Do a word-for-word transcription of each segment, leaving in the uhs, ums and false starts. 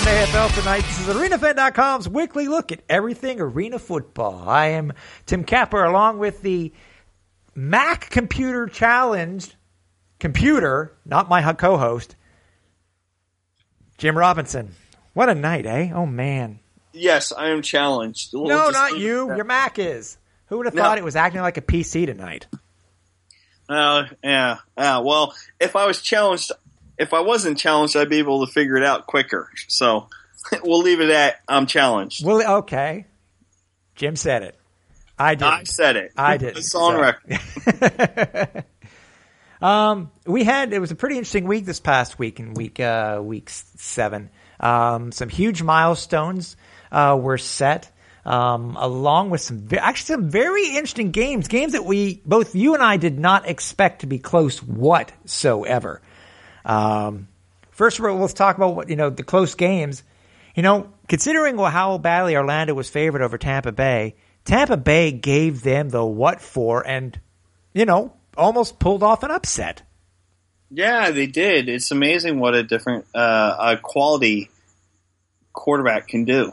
A F L tonight. This is Arena Fan dot com's weekly look at everything arena football. I am Tim Capper, along with the Mac Computer Challenge computer, not my co-host, Jim Robinson. What a night, eh? Oh, man. Yes, I am challenged. We'll no, not you. That. Your Mac is. Who would have no. thought it was acting like a P C tonight? Uh, yeah. Uh, well, if I was challenged, if I wasn't challenged, I'd be able to figure it out quicker. So we'll leave it at I'm challenged. Well, okay. Jim said it. I did. I said it. I did. It's on so. record. um, we had it was a pretty interesting week this past week in week uh, week seven. Um, some huge milestones uh, were set. Um, along with some, actually some very interesting games, games that we, both you and I did not expect to be close whatsoever. Um, first of all, let's talk about what, you know, the close games. You know, considering how badly Orlando was favored over Tampa Bay, Tampa Bay gave them the what for and, you know, almost pulled off an upset. Yeah, they did. It's amazing what a different, uh, a quality quarterback can do.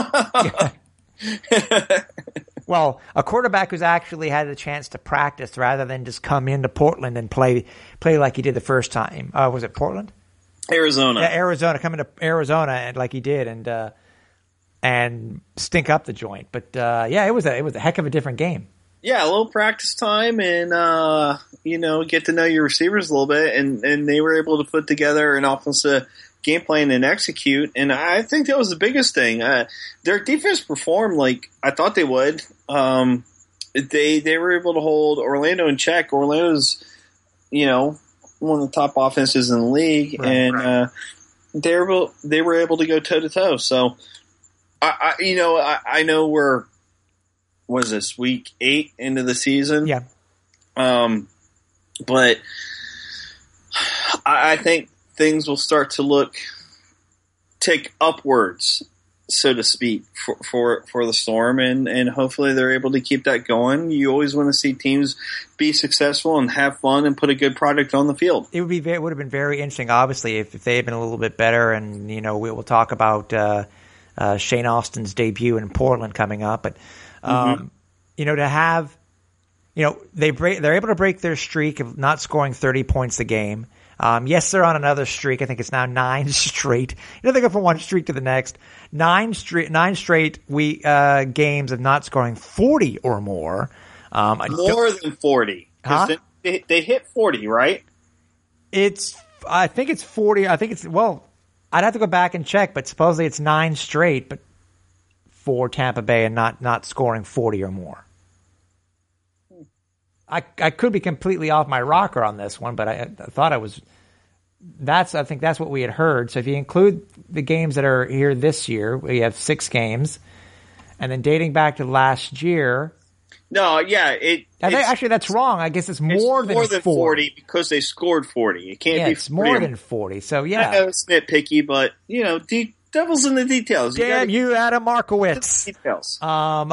Well, a quarterback who's actually had the chance to practice rather than just come into Portland and play play like he did the first time. Uh, was it Portland? Arizona. Yeah, Arizona. Come into Arizona and like he did and uh, and stink up the joint. But uh, yeah, it was a it was a heck of a different game. Yeah, a little practice time and uh, you know, get to know your receivers a little bit, and, and they were able to put together an offensive game plan and execute, and I think that was the biggest thing. Uh, their defense performed like I thought they would. Um, they they were able to hold Orlando in check. Orlando's, you know, one of the top offenses in the league, right, and right. Uh, they were able, they were able to go toe to toe. So, I, I you know I, I know we're what is this week eight into the season, yeah. Um, but I, I think things will start to look take upwards, so to speak, for for, for the Storm, and, and hopefully they're able to keep that going. You always want to see teams be successful and have fun and put a good product on the field. It would be it would have been very interesting, obviously, if, if they had been a little bit better. And you know, we will talk about uh, uh, Shane Austin's debut in Portland coming up, but um, mm-hmm. you know, to have, you know, they break, they're able to break their streak of not scoring thirty points a game. Um, yes, they're on another streak. I think it's now nine straight. You know, they go from one streak to the next. Nine straight, nine straight we uh, games of not scoring forty or more. Um, more than forty. Huh? They, they hit forty, right? It's. I think it's forty. I think it's. Well, I'd have to go back and check, but supposedly it's nine straight, but for Tampa Bay and not not scoring forty or more. I, I could be completely off my rocker on this one, but I, I thought I was. That's I think that's what we had heard. So if you include the games that are here this year, we have six games, and then dating back to last year. No, yeah, it. I think, actually, that's wrong. I guess it's more it's than more than forty. forty because they scored forty. It can't yeah, be. It's more than forty. So yeah, I know it's nitpicky, but you know, de- devil's in the details. You Damn gotta, you, Adam Markowitz. Details. Um.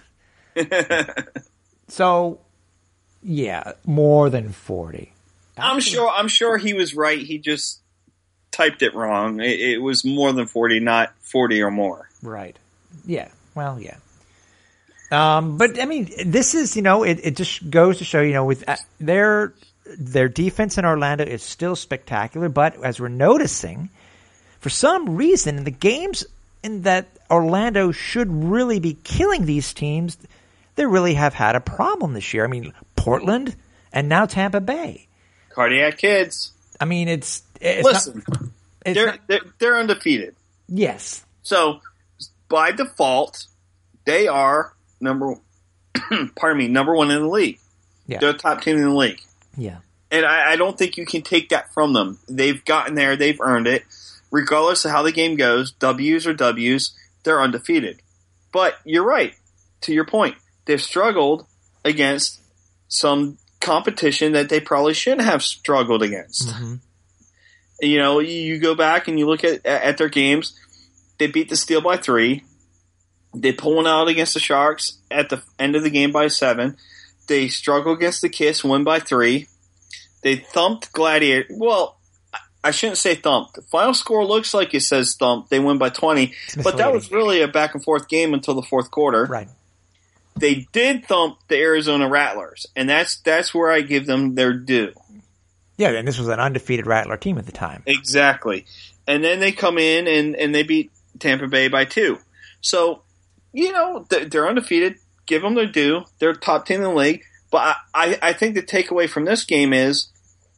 so. Yeah, more than forty. I'm sure. I'm sure he was right. He just typed it wrong. It, it was more than forty, not forty or more. Right. Yeah. Well, yeah. Um, but I mean, this is you know, it, it just goes to show you know, with uh, their their defense in Orlando is still spectacular. But as we're noticing, for some reason, in the games in that Orlando should really be killing these teams, they really have had a problem this year. I mean, Portland and now Tampa Bay. Cardiac kids. I mean, it's, it's listen. Not, it's they're, not, they're they're undefeated. Yes. So by default, they are number. pardon me, number one in the league. Yeah. They're the top team in the league. Yeah. And I, I don't think you can take that from them. They've gotten there. They've earned it. Regardless of how the game goes, W's or W's, they're undefeated. But you're right. To your point, they've struggled against some competition that they probably shouldn't have struggled against. Mm-hmm. You know, you go back and you look at at their games. They beat the Steel by three. They pull one out against the Sharks at the end of the game by seven. They struggle against the Kiss, win by three. They thumped Gladiator. Well, I shouldn't say thumped. The final score looks like it says thumped. They win by twenty, but that was really a back and forth game until the fourth quarter. Right. They did thump the Arizona Rattlers, and that's that's where I give them their due. Yeah, and this was an undefeated Rattler team at the time. Exactly. And then they come in and, and they beat Tampa Bay by two. So, you know, they're undefeated. Give them their due. They're top team in the league. But I, I think the takeaway from this game is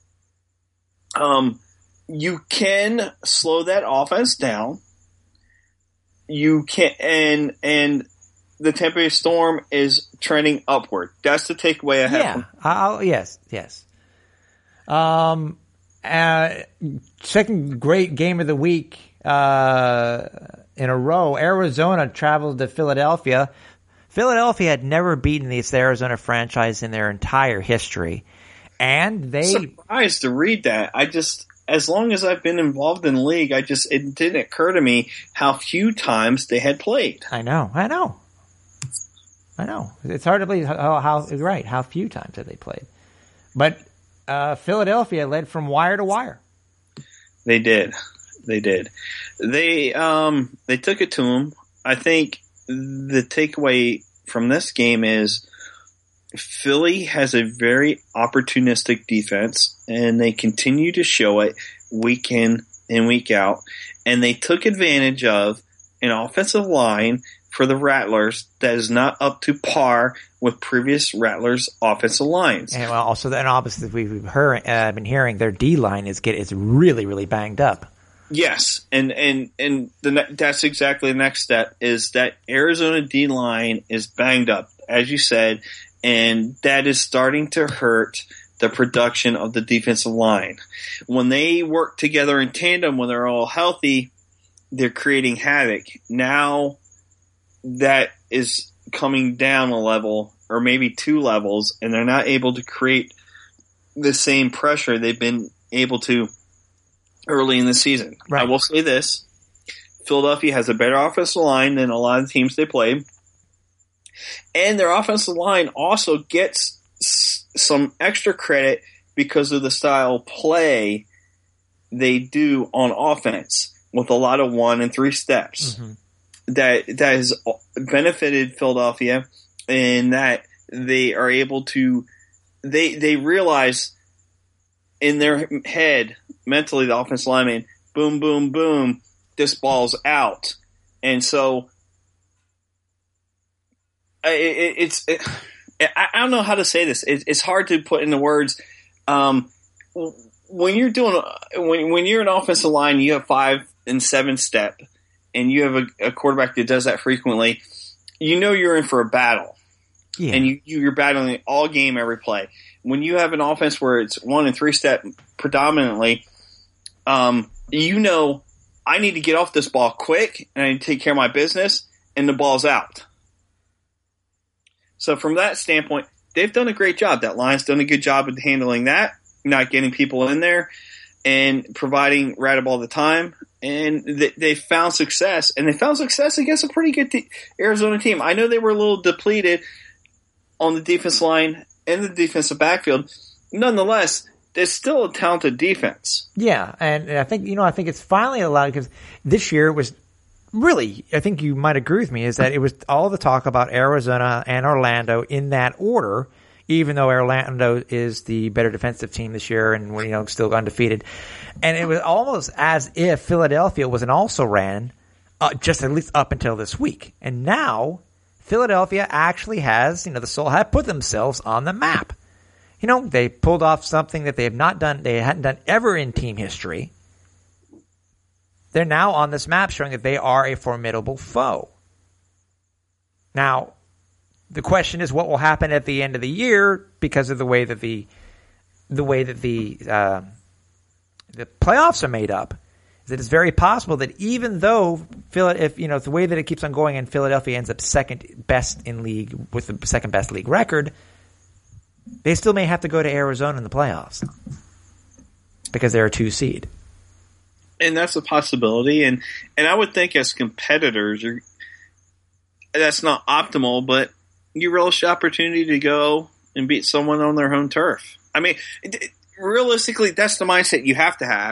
um, you can slow that offense down. You can and and the Tampa Bay Storm is trending upward. That's the takeaway I have. Yeah. I'll, yes. Yes. Um. Uh, second great game of the week uh, in a row. Arizona traveled to Philadelphia. Philadelphia had never beaten this Arizona franchise in their entire history, and they I'm surprised to read that. I just, as long as I've been involved in the league, I just it didn't occur to me how few times they had played. I know, I know, I know. It's hard to believe how, how right how few times have they played, but uh, Philadelphia led from wire to wire. They did, they did. They um they took it to them. I think the takeaway from this game is Philly has a very opportunistic defense, and they continue to show it week in and week out. And they took advantage of an offensive line for the Rattlers that is not up to par with previous Rattlers' offensive lines. And well, also, and obviously, we've heard, uh, been hearing their D line is get is really, really banged up. Yes, and and and the, that's exactly the next step is that Arizona D line is banged up, as you said, and that is starting to hurt the production of the defensive line. When they work together in tandem, when they're all healthy, they're creating havoc. Now that is coming down a level, or maybe two levels, and they're not able to create the same pressure they've been able to early in the season. Right. I will say this. Philadelphia has a better offensive line than a lot of the teams they play. And their offensive line also gets s- some extra credit because of the style of play they do on offense with a lot of one and three steps. Mm-hmm. That that has benefited Philadelphia in that they are able to they they realize in their head mentally, the offensive lineman, boom, boom, boom, this ball's out. And so it, it, it's, it, I don't know how to say this. It, it's hard to put into words. Um, when you're doing, when, when you're an offensive line, you have five and seven step, and you have a, a quarterback that does that frequently, you know you're in for a battle. Yeah. And you, you're battling all game, every play. When you have an offense where it's one and three step predominantly, um, you know, I need to get off this ball quick and I need to take care of my business, and the ball's out. So from that standpoint, they've done a great job. That line's done a good job of handling that, not getting people in there and providing right all the time. And they, they found success, and they found success against a pretty good te- Arizona team. I know they were a little depleted on the defense line and the defensive backfield. Nonetheless, it's still a talented defense. Yeah, and I think, you know, I think it's finally allowed, because this year was really, I think you might agree with me, is that it was all the talk about Arizona and Orlando in that order, even though Orlando is the better defensive team this year and, you know, still undefeated. And it was almost as if Philadelphia was an also-ran, uh, just at least up until this week. And now Philadelphia actually has, you know, the Soul have put themselves on the map. You know, they pulled off something that they have not done, they hadn't done ever in team history. They're now on this map showing that they are a formidable foe. Now, the question is what will happen at the end of the year because of the way that the the way that the uh, the playoffs are made up. Is that it's very possible that even though Phil, if you know the way that it keeps on going and Philadelphia ends up second best in league with the second best league record, they still may have to go to Arizona in the playoffs because they're a two seed. And that's a possibility. And, and I would think as competitors, you're, that's not optimal, but you relish the opportunity to go and beat someone on their home turf. I mean, it, realistically, that's the mindset you have to have,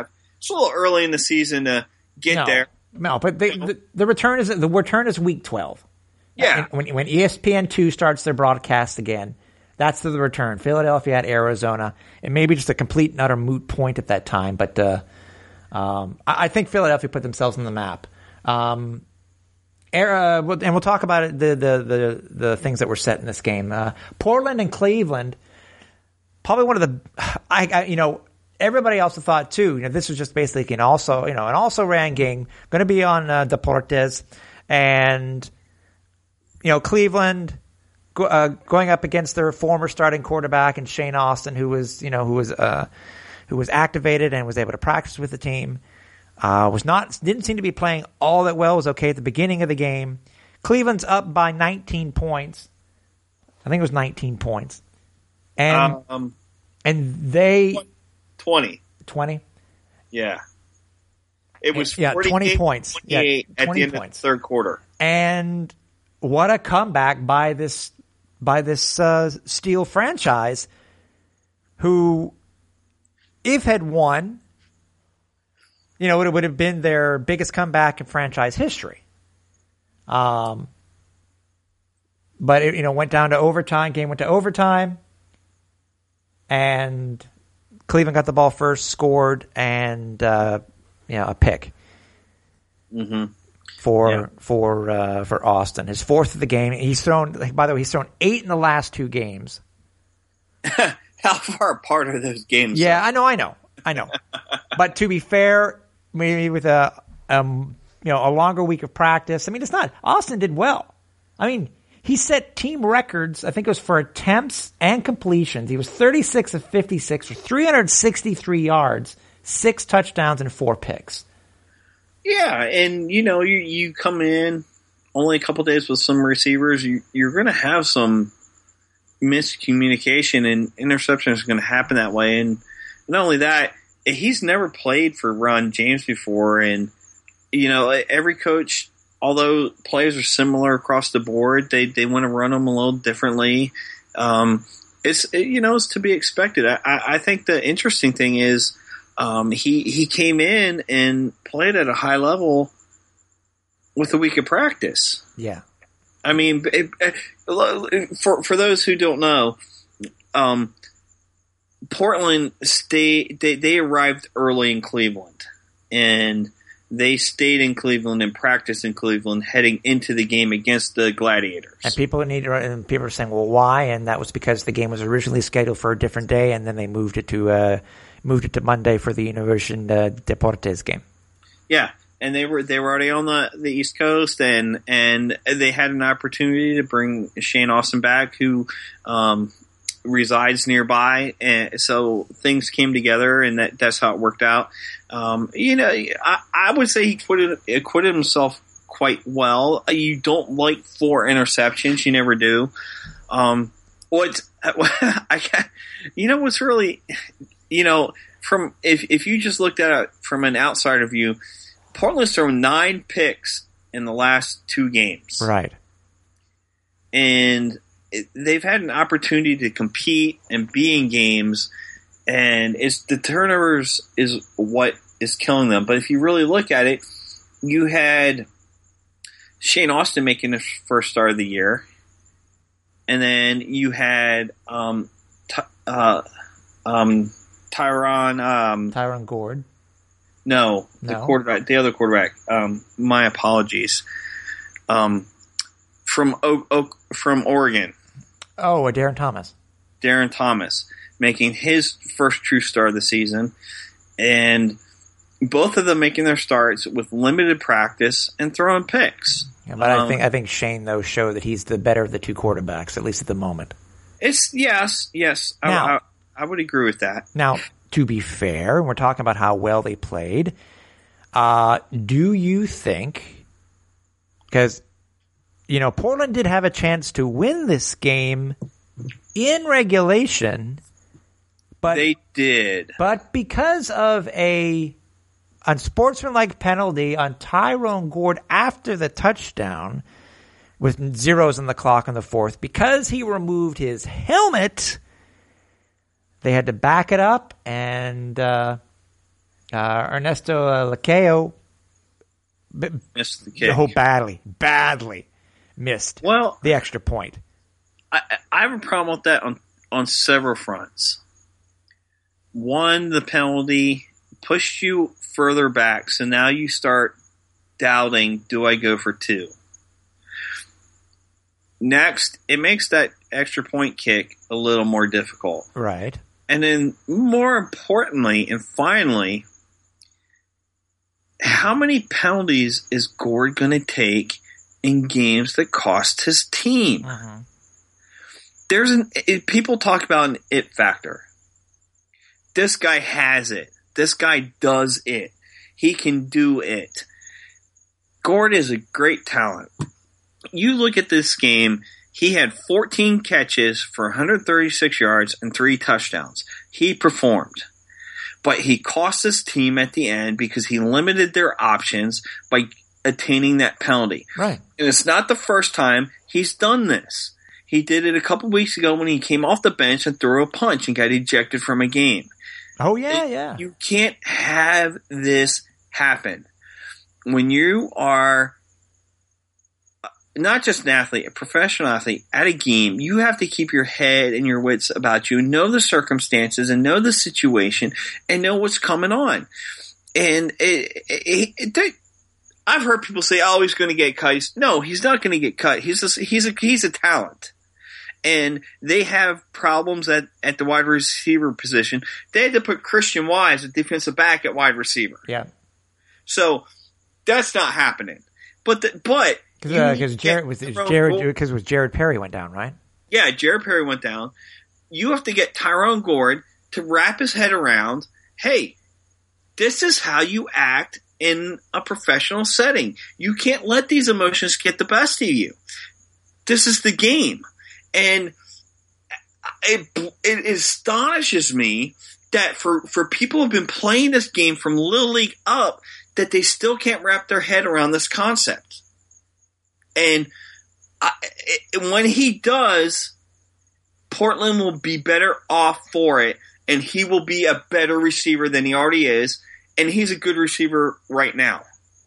it's a little early in the season to get no, there. No, but the, the the return is the return is week twelve. Yeah, when when E S P N two starts their broadcast again, that's the return. Philadelphia at Arizona. It may be just a complete and utter moot point at that time, but uh, um, I, I think Philadelphia put themselves on the map. Um, era, and we'll talk about it, the, the the the things that were set in this game. Uh, Portland and Cleveland, probably one of the, I, I you know. Everybody also thought too. You know, this was just basically an also, you know, an also ran game, going to be on uh, Deportes, and you know, Cleveland go, uh, going up against their former starting quarterback and Shane Austin, who was, you know, who was uh, who was activated and was able to practice with the team. Uh, was not didn't seem to be playing all that well. Was okay at the beginning of the game. Cleveland's up by nineteen points. I think it was nineteen points, and um, and they. twenty. twenty? Yeah. It was yeah, twenty points. Yeah, twenty-eight at the end points. of the third quarter. And what a comeback by this by this uh, Steel franchise, who, if had won, you know, it would have been their biggest comeback in franchise history. Um, but it, you know, went down to overtime. Game went to overtime, and Cleveland got the ball first, scored, and uh, you know, a pick mm-hmm. for yeah. for uh, for Austin. His fourth of the game. He's thrown. By the way, he's thrown eight in the last two games. How far apart are those games? Yeah, I know, I know, I know. But to be fair, maybe with a um, you know, a longer week of practice. I mean, it's not. Austin did well. I mean, he set team records. I think it was for attempts and completions. He was thirty-six of fifty-six for three hundred sixty-three yards, six touchdowns, and four picks. Yeah, and you know, you you come in only a couple days with some receivers. You, you're going to have some miscommunication, and interception is going to happen that way. And not only that, he's never played for Ron James before, and you know, every coach, although players are similar across the board, they they want to run them a little differently. Um, it's it, you know, it's to be expected. I, I think the interesting thing is um, he he came in and played at a high level with a week of practice. Yeah. I mean, it, it, for for those who don't know, um, Portland stayed. They, they arrived early in Cleveland, and they stayed in Cleveland and practiced in Cleveland, heading into the game against the Gladiators. And people need to, and people are saying, "Well, why?" And that was because the game was originally scheduled for a different day, and then they moved it to uh, moved it to Monday for the Universidad uh, Deportes game. Yeah. And they were they were already on the, the East Coast, and and they had an opportunity to bring Shane Austin back, who um, resides nearby, and so things came together, and that, that's how it worked out. Um, you know, I, I would say he acquitted, acquitted himself quite well. You don't like four interceptions, you never do. Um, what I you know what's really, you know, from if if you just looked at it from an outsider view. Portland's thrown nine picks in the last two games. Right. And it, they've had an opportunity to compete and be in games, and it's the turnovers is what is killing them. But if you really look at it, you had Shane Austin making his first start of the year, and then you had um, t- uh, um, Tyron um, Tyron Gord. No, the no. quarterback, the other quarterback. Um, my apologies. Um, from o- o- from Oregon. Oh, Darren Thomas. Darren Thomas making his first true start of the season, and both of them making their starts with limited practice and throwing picks. Yeah, but um, I think I think Shane though showed that he's the better of the two quarterbacks, at least at the moment. It's yes, yes. Now, I, I, I would agree with that. Now. To be fair, we're talking about how well they played. Uh, do you think, because, you know, Portland did have a chance to win this game in regulation, but they did. But because of a unsportsmanlike penalty on Tyrone Gord after the touchdown, with zeros on the clock on the fourth, because he removed his helmet, they had to back it up, and uh, Uh, Ernesto uh, Lacayo b- Missed the kick. oh, badly, badly missed Well, the extra point. I, I have a problem with that on, on several fronts. One, the penalty pushed you further back, so now you start doubting, do I go for two? Next, it makes that extra point kick a little more difficult. Right. And then, more importantly, and finally, how many penalties is Gord going to take in games that cost his team? Uh-huh. There's an it, people talk about an it factor. This guy has it. This guy does it. He can do it. Gord is a great talent. You look at this game, he had fourteen catches for one hundred thirty-six yards and three touchdowns. He performed. But he cost his team at the end because he limited their options by attaining that penalty. Right. And it's not the first time he's done this. He did it a couple weeks ago when he came off the bench and threw a punch and got ejected from a game. Oh, yeah, yeah. You can't have this happen. When you are not just an athlete, a professional athlete at a game, you have to keep your head and your wits about you, know the circumstances and know the situation and know what's coming on. And it, it, it, it, I've heard people say, "Oh, he's going to get cut." No, he's not going to get cut. He's a, he's a he's a talent. And they have problems at, at the wide receiver position. They had to put Christian Wise, a defensive back, at wide receiver. Yeah. So that's not happening. But the, but because uh, Jared was Jared because was Jared Perry went down, right? Yeah, Jared Perry went down. You have to get Tyrone Gord to wrap his head around, hey, this is how you act in a professional setting. You can't let these emotions get the best of you. This is the game. And it, it astonishes me that for, for people who have been playing this game from Little League up, that they still can't wrap their head around this concept. And I, it, when he does, Portland will be better off for it, and he will be a better receiver than he already is, and he's a good receiver right now.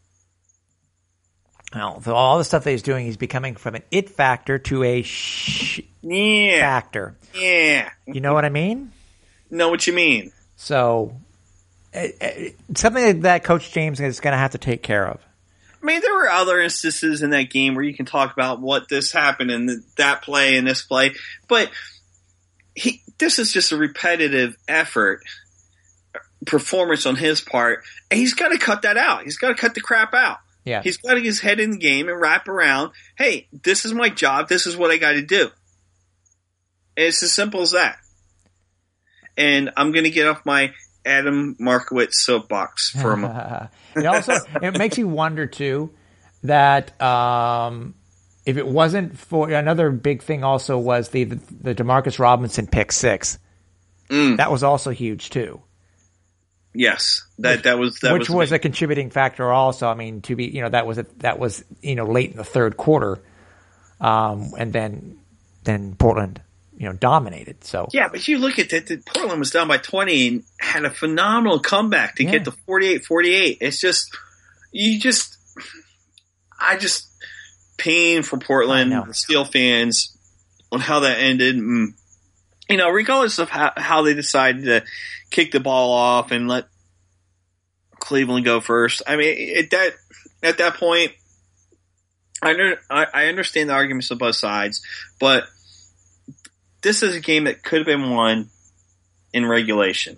Well, so all the stuff that he's doing, he's becoming from an it factor to a sh yeah. factor. Yeah. You know what I mean? Know what you mean. So, it, it, something that Coach James is going to have to take care of. I mean, there were other instances in that game where you can talk about what this happened and that play and this play, but he, this is just a repetitive effort, performance on his part, and he's got to cut that out. He's got to cut the crap out. Yeah. He's got to get his head in the game and wrap around, hey, this is my job, this is what I got to do. And it's as simple as that. And I'm going to get off my Adam Markowitz soapbox for a moment. It also it makes you wonder too that um, if it wasn't for another big thing, also was the the, the Demarcus Robinson pick six. Mm. That was also huge too. Yes, that which, that was that which was, was a contributing factor. Also, I mean, to be you know that was a, that was you know late in the third quarter, um, and then then Portland. You know, dominated. So yeah, but you look at that. Portland was down by twenty and had a phenomenal comeback to yeah. get to forty-eight forty-eight. It's just, you just, I just pain for Portland, the Steel fans, on how that ended. And, you know, regardless of how, how they decided to kick the ball off and let Cleveland go first. I mean, at that at that point, I under, I, I understand the arguments on both sides, but this is a game that could have been won in regulation.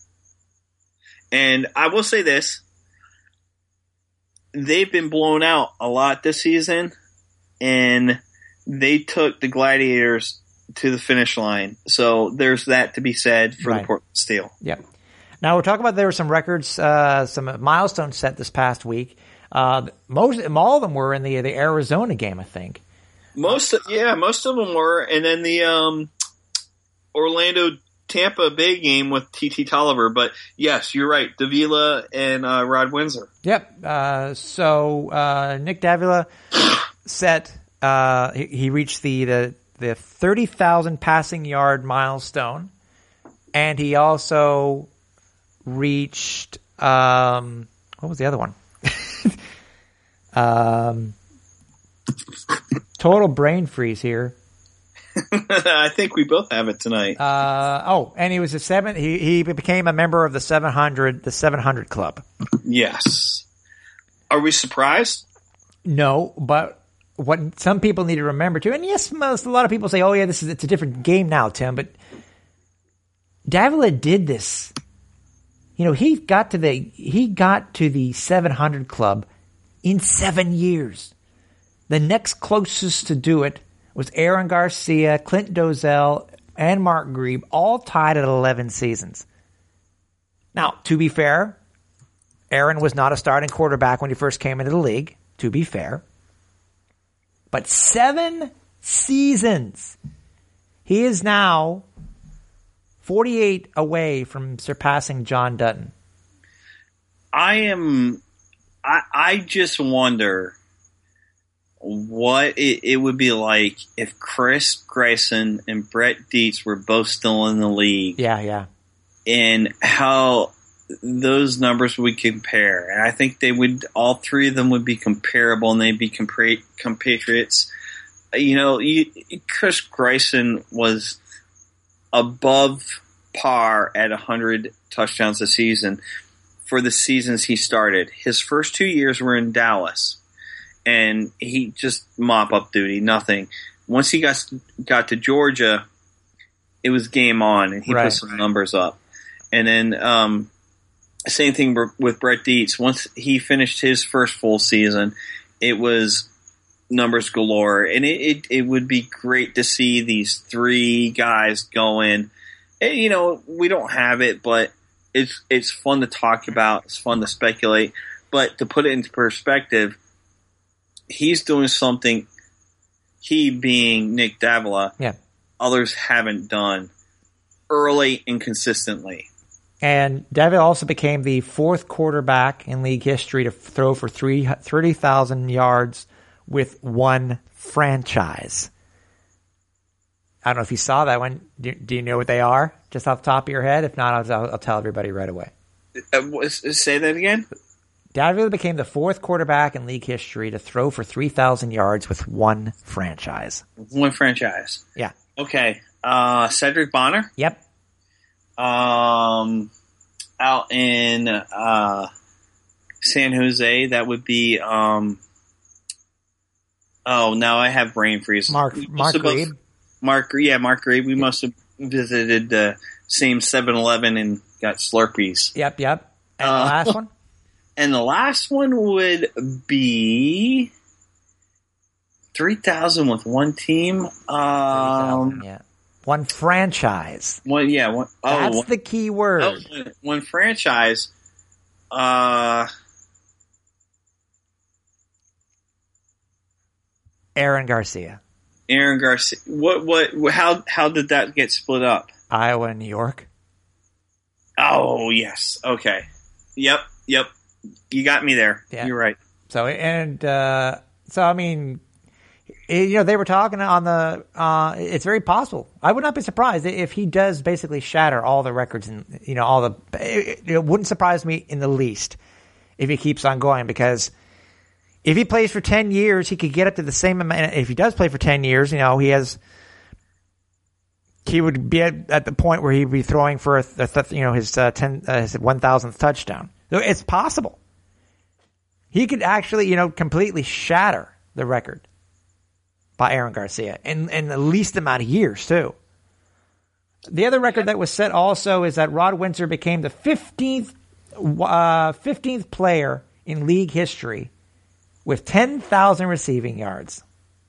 And I will say this. They've been blown out a lot this season, and they took the Gladiators to the finish line. So there's that to be said for right. the Portland Steel. Yep. Now we're talking about there were some records, uh, some milestones set this past week. Uh, most, all of them were in the the Arizona game, I think. Most, of, yeah, most of them were, and then the um, Orlando Tampa Bay game with T T Tolliver. But yes, you're right, Davila and uh, Rod Windsor. Yep. Uh, so uh, Nick Davila set. Uh, he, he reached the the, the thirty thousand passing yard milestone, and he also reached Um, what was the other one? um, total brain freeze here. I think we both have it tonight. Uh, oh, and he was a seven. He he became a member of the seven hundred, the seven hundred club. Yes. Are we surprised? No, but what some people need to remember too, and yes, most a lot of people say, "Oh yeah, this is it's a different game now, Tim." But Davila did this. You know, he got to the he got to the seven hundred club in seven years. The next closest to do it was Aaron Garcia, Clint Dozier, and Mark Grebe, all tied at eleven seasons. Now, to be fair, Aaron was not a starting quarterback when he first came into the league, to be fair. But seven seasons. He is now forty-eight away from surpassing John Dutton. I am, I, I just wonder what it, it would be like if Chris Grayson and Brett Dietz were both still in the league. Yeah, yeah. And how those numbers would compare. And I think they would, all three of them would be comparable, and they'd be compar- compatriots. You know, you, Chris Grayson was above par at one hundred touchdowns a season for the seasons he started. His first two years were in Dallas, and he just mop up duty, nothing. Once he got got to Georgia, it was game on, and he right, put some right. numbers up. And then um, same thing with Brett Dietz. Once he finished his first full season, it was numbers galore, and it, it, it would be great to see these three guys go in. And, you know, we don't have it, but it's it's fun to talk about. It's fun to speculate. But to put it into perspective, he's doing something, he being Nick Davila, yeah. others haven't done early and consistently. And Davila also became the fourth quarterback in league history to throw for three, thirty thousand yards with one franchise. I don't know if you saw that one. Do, do you know what they are, just off the top of your head? If not, I'll, I'll tell everybody right away. Uh, say that again? Davila became the fourth quarterback in league history to throw for three thousand yards with one franchise. One franchise. Yeah. Okay. Uh, Cedric Bonner? Yep. Um, out in uh, San Jose, that would be... Um, oh, now I have brain freeze. Mark Mark Grebe? Mark, yeah, Mark Grebe. We must have visited the same seven eleven and got Slurpees. Yep, yep. And Uh, the last one? And the last one would be three thousand with one team. Um, yeah. One franchise. one, yeah, one, oh, That's one, the key word. oh, one, one franchise. Uh, Aaron Garcia. Aaron Garcia. What, what, how, how did that get split up? Iowa and New York. Oh, yes. Okay. Yep, yep. You got me there. Yeah. You're right. So, and, uh, so, I mean, it, you know, they were talking on the, uh, it's very possible. I would not be surprised if he does basically shatter all the records and, you know, all the, it, it wouldn't surprise me in the least if he keeps on going, because if he plays for ten years, he could get up to the same amount. If he does play for ten years, you know, he has, he would be at, at the point where he'd be throwing for, a, a, you know, his, uh, ten, uh, his one thousandth touchdown. So it's possible. He could actually, you know, completely shatter the record by Aaron Garcia in, in the least amount of years, too. The other record that was set also is that Rod Windsor became the fifteenth, uh, fifteenth player in league history with ten thousand receiving yards.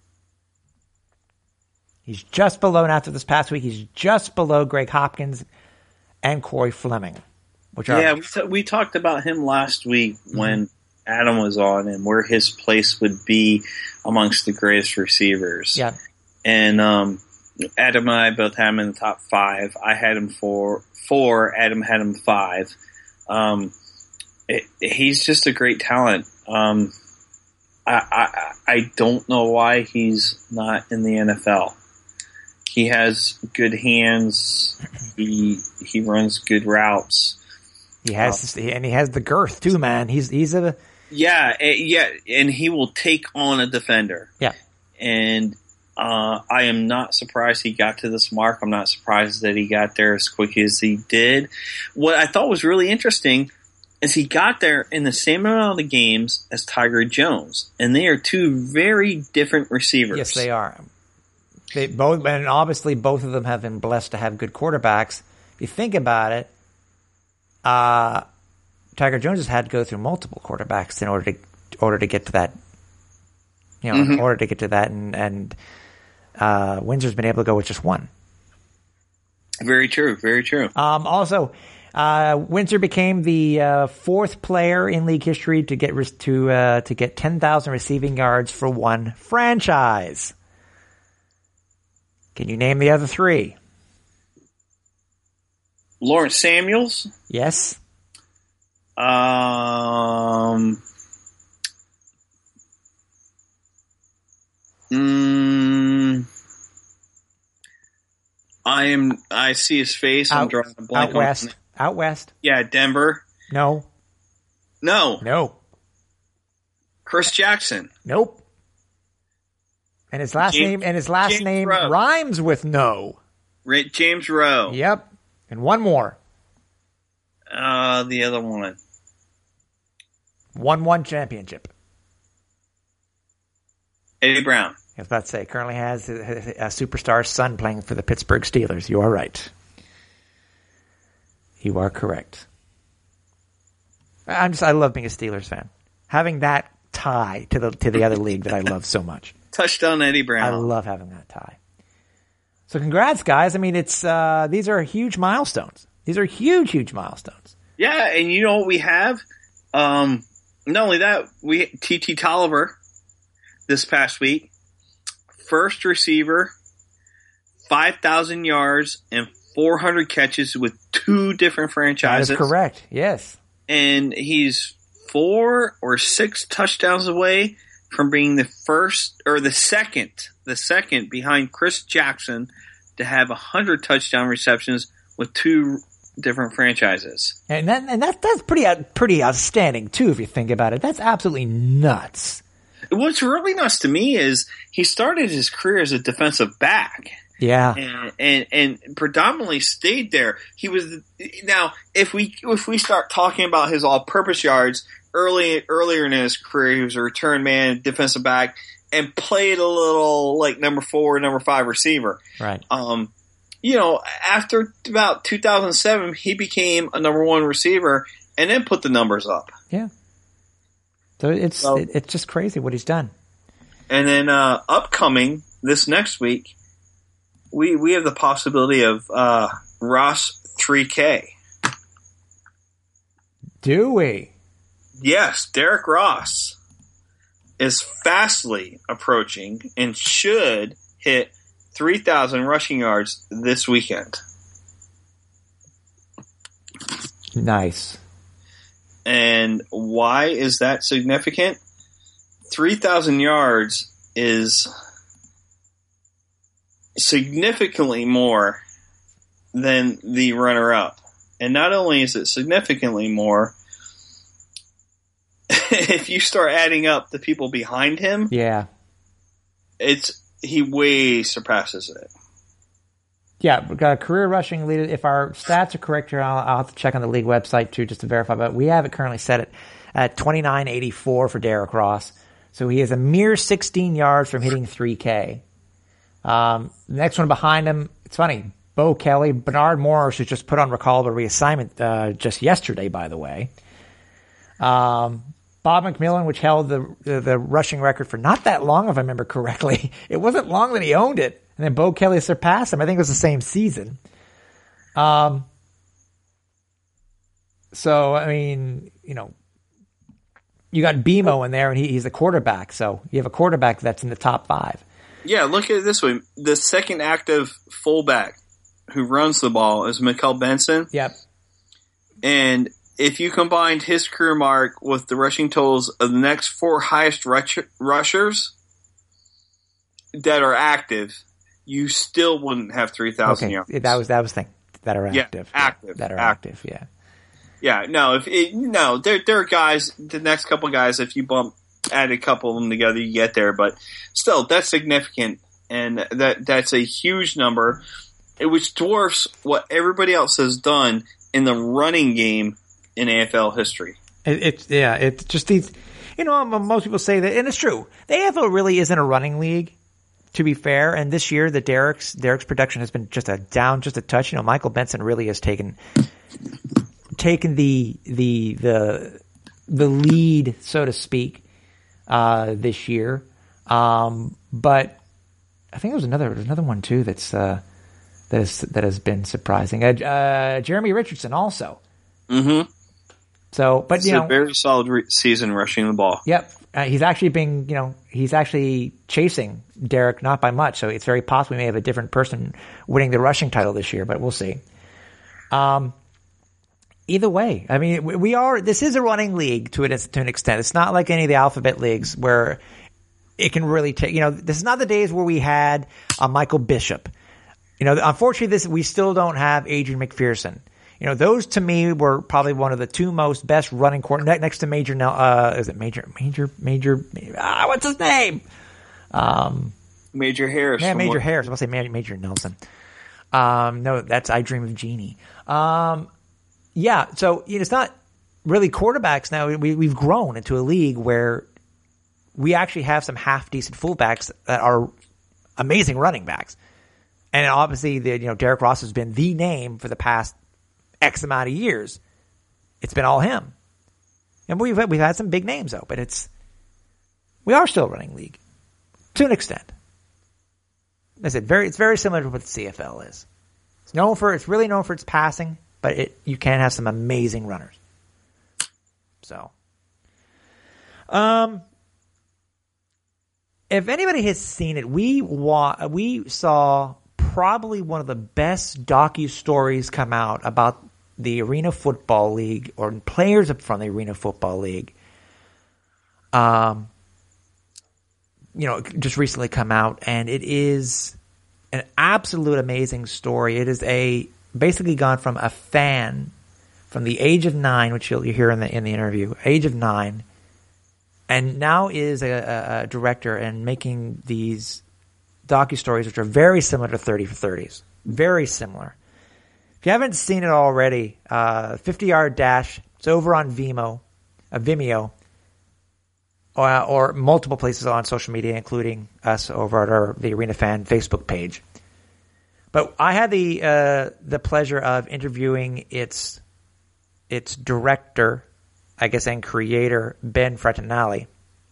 He's just below, and after this past week, he's just below Greg Hopkins and Corey Fleming. Which are, yeah, we, t- we talked about him last week when mm-hmm. Adam was on, and where his place would be amongst the greatest receivers. Yeah. And um, Adam and I both had him in the top five. I had him for four. Adam had him five. Um, it, he's just a great talent. Um, I, I I don't know why he's not in the N F L. He has good hands. He he runs good routes. He has, oh. and he has the girth too, man. He's he's a yeah, yeah, and he will take on a defender. Yeah, and uh, I am not surprised he got to this mark. I'm not surprised that he got there as quickly as he did. What I thought was really interesting is he got there in the same amount of games as Tiger Jones, and they are two very different receivers. Yes, they are. They both, and obviously both of them have been blessed to have good quarterbacks. If you think about it, uh, Tiger Jones has had to go through multiple quarterbacks in order to in order to get to that. You know, mm-hmm. in order to get to that, and and uh, Windsor's been able to go with just one. Very true. Very true. Um, also. Uh, Windsor became the uh, fourth player in league history to get re- to uh, to get ten thousand receiving yards for one franchise. Can you name the other three? Lawrence Samuels. Yes. Um. Mm, I am. I see his face. I'm out, drawing a blank. Out west. On Out west. Yeah, Denver. No. No. No. Chris Jackson. Nope. And his last James, name and his last James name Rowe. rhymes with no. James Rowe. Yep. And one more. Uh, the other one. Won one championship. Eddie Brown. I was about to say, currently has a, a superstar son playing for the Pittsburgh Steelers. You are right. You are correct. I'm just, I love being a Steelers fan. Having that tie to the to the other league that I love so much. Touchdown Eddie Brown. I love having that tie. So congrats, guys. I mean, it's uh, these are huge milestones. These are huge, huge milestones. Yeah, and you know what we have? Um, not only that, we T T Tolliver this past week, first receiver, five thousand yards and four hundred catches with two different franchises. That is correct, yes. And he's four or six touchdowns away from being the first or the second, the second behind Chris Jackson to have one hundred touchdown receptions with two different franchises. And that, and that that's pretty pretty outstanding too if you think about it. That's absolutely nuts. What's really nuts to me is he started his career as a defensive back. Yeah, and, and and predominantly stayed there. He was now if we if we start talking about his all-purpose yards early earlier in his career, he was a return man, defensive back, and played a little like number four, number five receiver. Right. Um, you know, after about two thousand seven, he became a number one receiver, and then put the numbers up. Yeah. So it's so, it, it's just crazy what he's done. And then uh, upcoming this next week. We we have the possibility of uh, Ross three K. Do we? Yes, Derek Ross is fastly approaching and should hit three thousand rushing yards this weekend. Nice. And why is that significant? three thousand yards is significantly more than the runner-up. And not only is it significantly more, if you start adding up the people behind him, yeah, it's he way surpasses it. Yeah, we've got a career rushing leader. If our stats are correct here, I'll, I'll have to check on the league website too just to verify, but we have it currently set at, at twenty-nine eighty-four for Derek Ross. So he is a mere sixteen yards from hitting three K. Um, the next one behind him, it's funny, Bo Kelly, Bernard Morris, who's just put on recallable reassignment uh, just yesterday, by the way. Um, Bob McMillan, which held the, the the rushing record for not that long, if I remember correctly. It wasn't long that he owned it, and then Bo Kelly surpassed him. I think it was the same season. Um. So I mean, you know, you got B M O in there, and he, he's a quarterback. So you have a quarterback that's in the top five. Yeah, look at it this way. The second active fullback who runs the ball is Mikael Benson. Yep. And if you combined his career mark with the rushing totals of the next four highest rush- rushers that are active, you still wouldn't have three thousand okay. yards. That was that was the thing. That are active. Yeah, active. That are active. active, yeah. Yeah, no, if it, no, there there are guys. The next couple guys, if you bump add a couple of them together, you get there. But still, that's significant, and that that's a huge number, which dwarfs what everybody else has done in the running game in A F L history. It, it's yeah, it's just these. You know, most people say that, and it's true. The A F L really isn't a running league, to be fair. And this year, the Derek's Derek's production has been just a down, just a touch. You know, Michael Benson really has taken taken the the the the lead, so to speak, uh, this year. Um, but I think there was another there's another one too that's uh, that is that has been surprising. Uh, uh, Jeremy Richardson also. Mm-hmm. So, but it's you know, a very solid re- season rushing the ball. Yep, uh, he's actually being, you know, he's actually chasing Derek, not by much. So it's very possible we may have a different person winning the rushing title this year, but we'll see. Um, either way, I mean, we, we are. This is a running league to an to an extent. It's not like any of the alphabet leagues where it can really take. You know, this is not the days where we had uh, Michael Bishop. You know, unfortunately, this we still don't have Adrian McPherson. You know, those to me were probably one of the two most best running court next to Major. Uh, is it Major? Major? Major? Ah, what's his name? Um, Major Harris. Yeah, Major what? Harris. I was going to say Major Nelson. Um, no, that's I Dream of Jeannie. Um, yeah, so you know, it's not really quarterbacks now. We we've grown into a league where we actually have some half decent fullbacks that are amazing running backs, and obviously, the you know Derek Ross has been the name for the past X amount of years. It's been all him. And we've had, we've had some big names though, but it's, we are still a running league to an extent. I said, very, it's very similar to what the C F L is. It's known for, it's really known for its passing, but it, you can have some amazing runners. So, um, if anybody has seen it, we wa- we saw probably one of the best docu-stories come out about the Arena Football League, or players from the Arena Football League. Um, you know, just recently come out, and it is an absolute amazing story. It is a basically gone from a fan from the age of nine, which you'll hear in the in the interview, age of nine, and now is a, a, a director and making these docu-stories, which are very similar to thirty for thirties. Very similar. If you haven't seen it already, uh, fifty-Yard Dash, it's over on Vimeo, uh, Vimeo, or, or multiple places on social media, including us over at our the Arena Fan Facebook page. But I had the uh, the pleasure of interviewing its its director, I guess, and creator, Ben Frattanelli.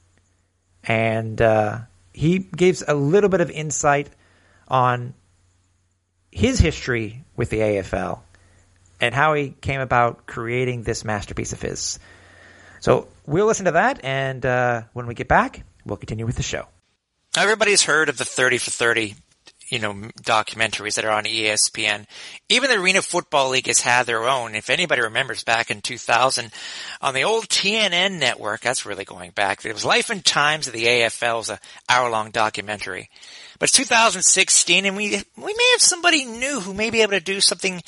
And uh, he gives a little bit of insight on his history with the A F L and how he came about creating this masterpiece of his. So we'll listen to that, and uh, when we get back, we'll continue with the show. Everybody's heard of the thirty for thirty, you know, documentaries that are on E S P N. Even the Arena Football League has had their own. If anybody remembers back in two thousand, on the old T N N network, that's really going back, it was Life and Times of the A F L, was an hour-long documentary. But it's two thousand sixteen, and we we may have somebody new who may be able to do something,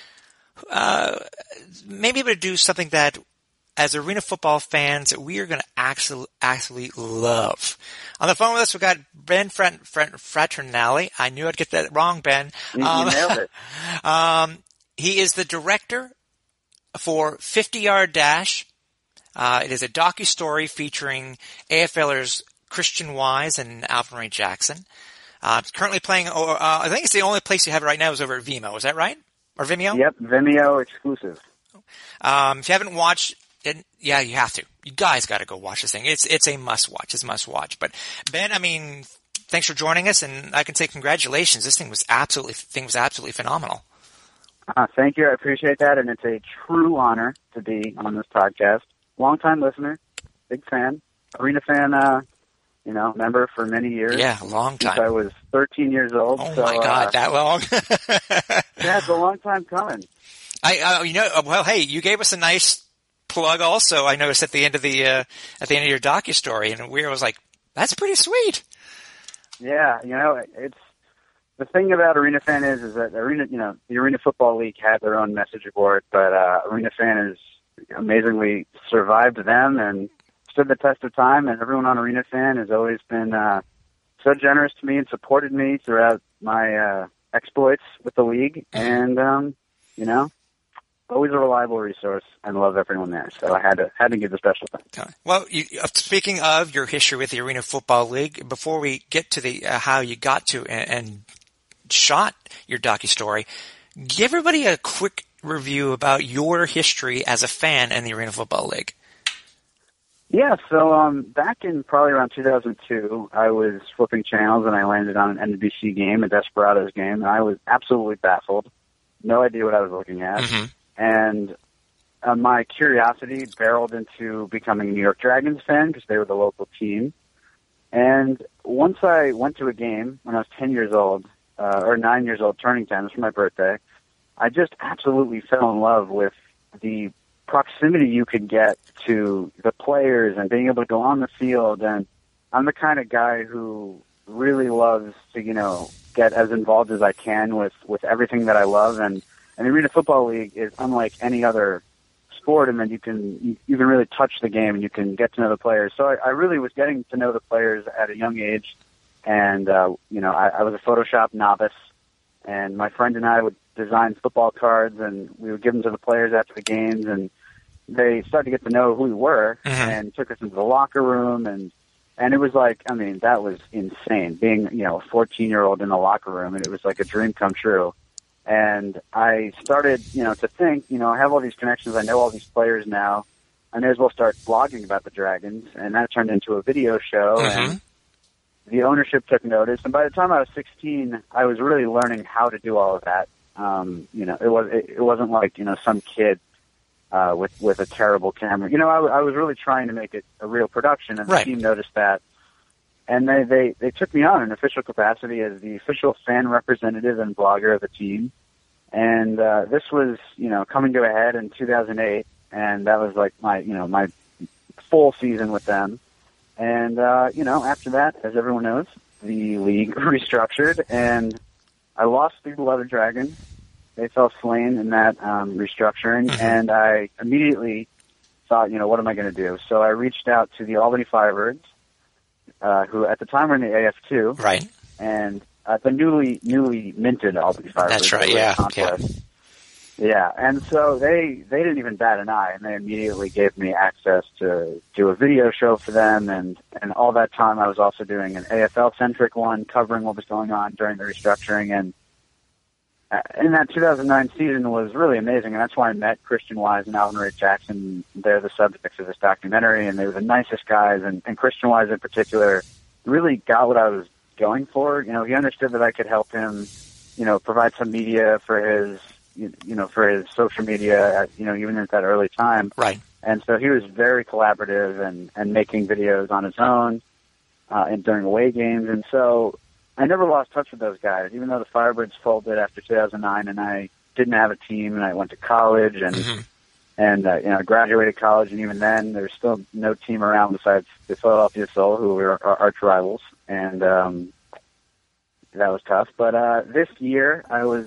uh, may be able to do something that, as Arena football fans, we are going to actually, actually love. On the phone with us, we've got Ben Frat- Frat- Frattanelli. I knew I'd get that wrong, Ben. You, um, you nailed it. um, he is the director for fifty-Yard Dash. Uh, it is a docu-story featuring AFLers Christian Wise and Alvin Ray Jackson. Uh, it's currently playing, uh, I think it's the only place you have it right now is over at Vimeo. Is that right? Or Vimeo? Yep, Vimeo exclusive. Um, if you haven't watched it, yeah, you have to. You guys got to go watch this thing. It's it's a must watch. It's a must watch. But Ben, I mean, thanks for joining us, and I can say congratulations. This thing was absolutely thing was absolutely phenomenal. Uh, thank you. I appreciate that, and it's a true honor to be on this podcast. Long-time listener, big fan, Arena fan, uh, you know, member for many years. Yeah, a long time. Since I was thirteen years old. Oh so, my God, uh, that long? Yeah, it's a long time coming. I, uh, you know, well, hey, you gave us a nice plug. Also, I noticed at the end of the uh, at the end of your docu story, and we was like, "That's pretty sweet." Yeah, you know, it's the thing about Arena Fan is is that Arena, you know, the Arena Football League had their own message board, but uh, Arena Fan is amazingly survived them and stood the test of time. And everyone on Arena Fan has always been uh, so generous to me and supported me throughout my uh, exploits with the league. And, um, you know, always a reliable resource, and love everyone there. So I had to had to give a special thanks. Well, you, uh, speaking of your history with the Arena Football League, before we get to the uh, how you got to and, and shot your docu-story, give everybody a quick review about your history as a fan in the Arena Football League. Yeah, so um, back in probably around two thousand two, I was flipping channels and I landed on an N B C game, a Desperados game, and I was absolutely baffled. No idea what I was looking at. Mm-hmm. And uh, my curiosity barreled into becoming a New York Dragons fan because they were the local team. And once I went to a game when I was ten years old, uh, or nine years old, turning ten, it was for my birthday, I just absolutely fell in love with the proximity you could get to the players and being able to go on the field. And I'm the kind of guy who really loves to, you know, get as involved as I can with, with everything that I love. And And the Arena Football League is unlike any other sport in that you can you, you can really touch the game and you can get to know the players. So I, I really was getting to know the players at a young age, and uh, you know I, I was a Photoshop novice, and my friend and I would design football cards and we would give them to the players after the games, and they started to get to know who we were mm-hmm. and took us into the locker room, and and it was like I mean that was insane being you know a fourteen year old in the locker room, and it was like a dream come true. And I started, you know, to think, you know, I have all these connections. I know all these players now. I may as well start blogging about the Dragons. And that turned into a video show. Mm-hmm. And the ownership took notice. And by the time I was sixteen, I was really learning how to do all of that. Um, you know, it was it, it wasn't like you know some kid uh, with with a terrible camera. You know, I, I was really trying to make it a real production, and right. the team noticed that. And they, they, they took me on in official capacity as the official fan representative and blogger of the team. And uh, this was, you know, coming to a head in two thousand eight, and that was like my, you know, my full season with them. And, uh, you know, after that, as everyone knows, the league restructured, and I lost the beloved Dragons. They fell slain in that um, restructuring, mm-hmm. and I immediately thought, you know, what am I going to do? So I reached out to the Albany Firebirds, Uh, who at the time were in the A F two, right? And uh, the newly newly minted Albany Firebirds. That's right, yeah, yeah, yeah. And so they they didn't even bat an eye, and they immediately gave me access to do a video show for them, and and all that time I was also doing an A F L centric one covering what was going on during the restructuring, and in that two thousand nine season was really amazing, and that's why I met Christian Wise and Alvin Ray Jackson. They're the subjects of this documentary, and they were the nicest guys, and, and Christian Wise in particular really got what I was going for. You know, he understood that I could help him, you know, provide some media for his, you, you know, for his social media, at, you know, even at that early time. Right. And so he was very collaborative and, and making videos on his own uh, and during away games, and so I never lost touch with those guys, even though the Firebirds folded after two thousand nine, and I didn't have a team, and I went to college, and mm-hmm. and uh, you know, graduated college, and even then, there was still no team around besides the Philadelphia Soul, who were our arch rivals, and um, that was tough. But uh, this year, I was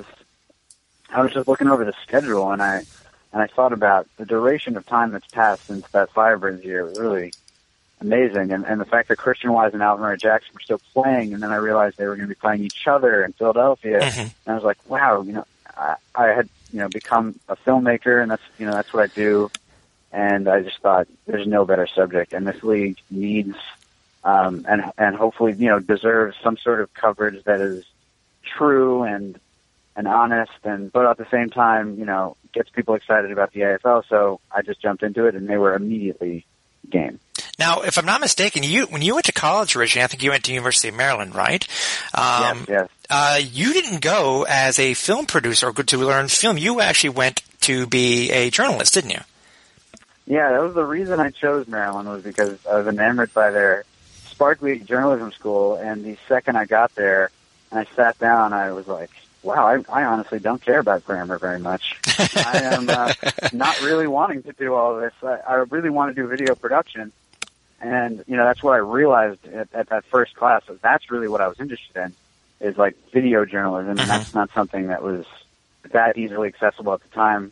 I was just looking over the schedule, and I and I thought about the duration of time that's passed since that Firebirds year. It was really amazing, and, and the fact that Christian Wise and Alvin Ray Jackson were still playing, and then I realized they were going to be playing each other in Philadelphia, mm-hmm. and I was like, wow, you know, I, I had, you know, become a filmmaker, and that's, you know, that's what I do, and I just thought there's no better subject, and this league needs, um, and and hopefully, you know, deserves some sort of coverage that is true and and honest, and but at the same time, you know, gets people excited about the A F L. So I just jumped into it, and they were immediately game. Now, if I'm not mistaken, you when you went to college originally, I think you went to University of Maryland, right? Um, yes, yes. Uh, you didn't go as a film producer or go to learn film. You actually went to be a journalist, didn't you? Yeah, that was the reason I chose Maryland, was because I was enamored by their sparkly journalism school, and the second I got there and I sat down, I was like, wow, I, I honestly don't care about grammar very much. I am uh, not really wanting to do all of this. I, I really want to do video production. And, you know, that's what I realized at, at that first class. So that's really what I was interested in, is like video journalism. And that's not something that was that easily accessible at the time.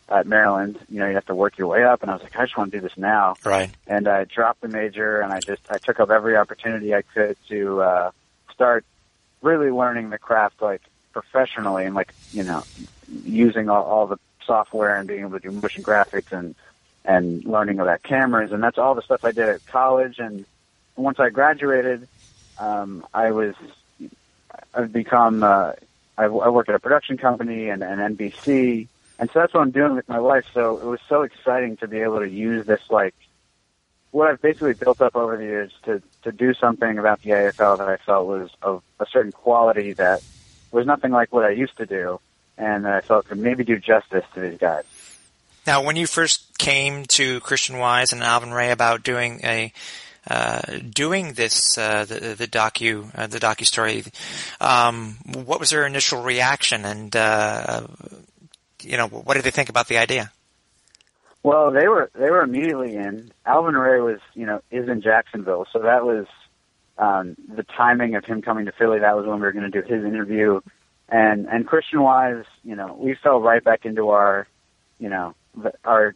at Maryland, you know, you have to work your way up, and I was like, I just want to do this now. Right. And I dropped the major, and I just I took up every opportunity I could to uh, start really learning the craft, like, professionally, and, like, you know, using all, all the software and being able to do motion graphics and and learning about cameras, and that's all the stuff I did at college. And once I graduated, um, I was I've become uh, I, I work at a production company and an N B C, and so that's what I'm doing with my life. So it was so exciting to be able to use this, like, what I've basically built up over the years to to do something about the A F L that I felt was of a certain quality that was nothing like what I used to do, and that I felt could maybe do justice to these guys. Now, when you first came to Christian Wise and Alvin Ray about doing a uh, doing this uh, the, the docu uh, the docu story, um, what was their initial reaction, and uh, you know, what did they think about the idea? Well, they were they were immediately in. Alvin Ray was you know is in Jacksonville, so that was um, the timing of him coming to Philly. That was when we were going to do his interview, and and Christian Wise, you know, we fell right back into our you know. Are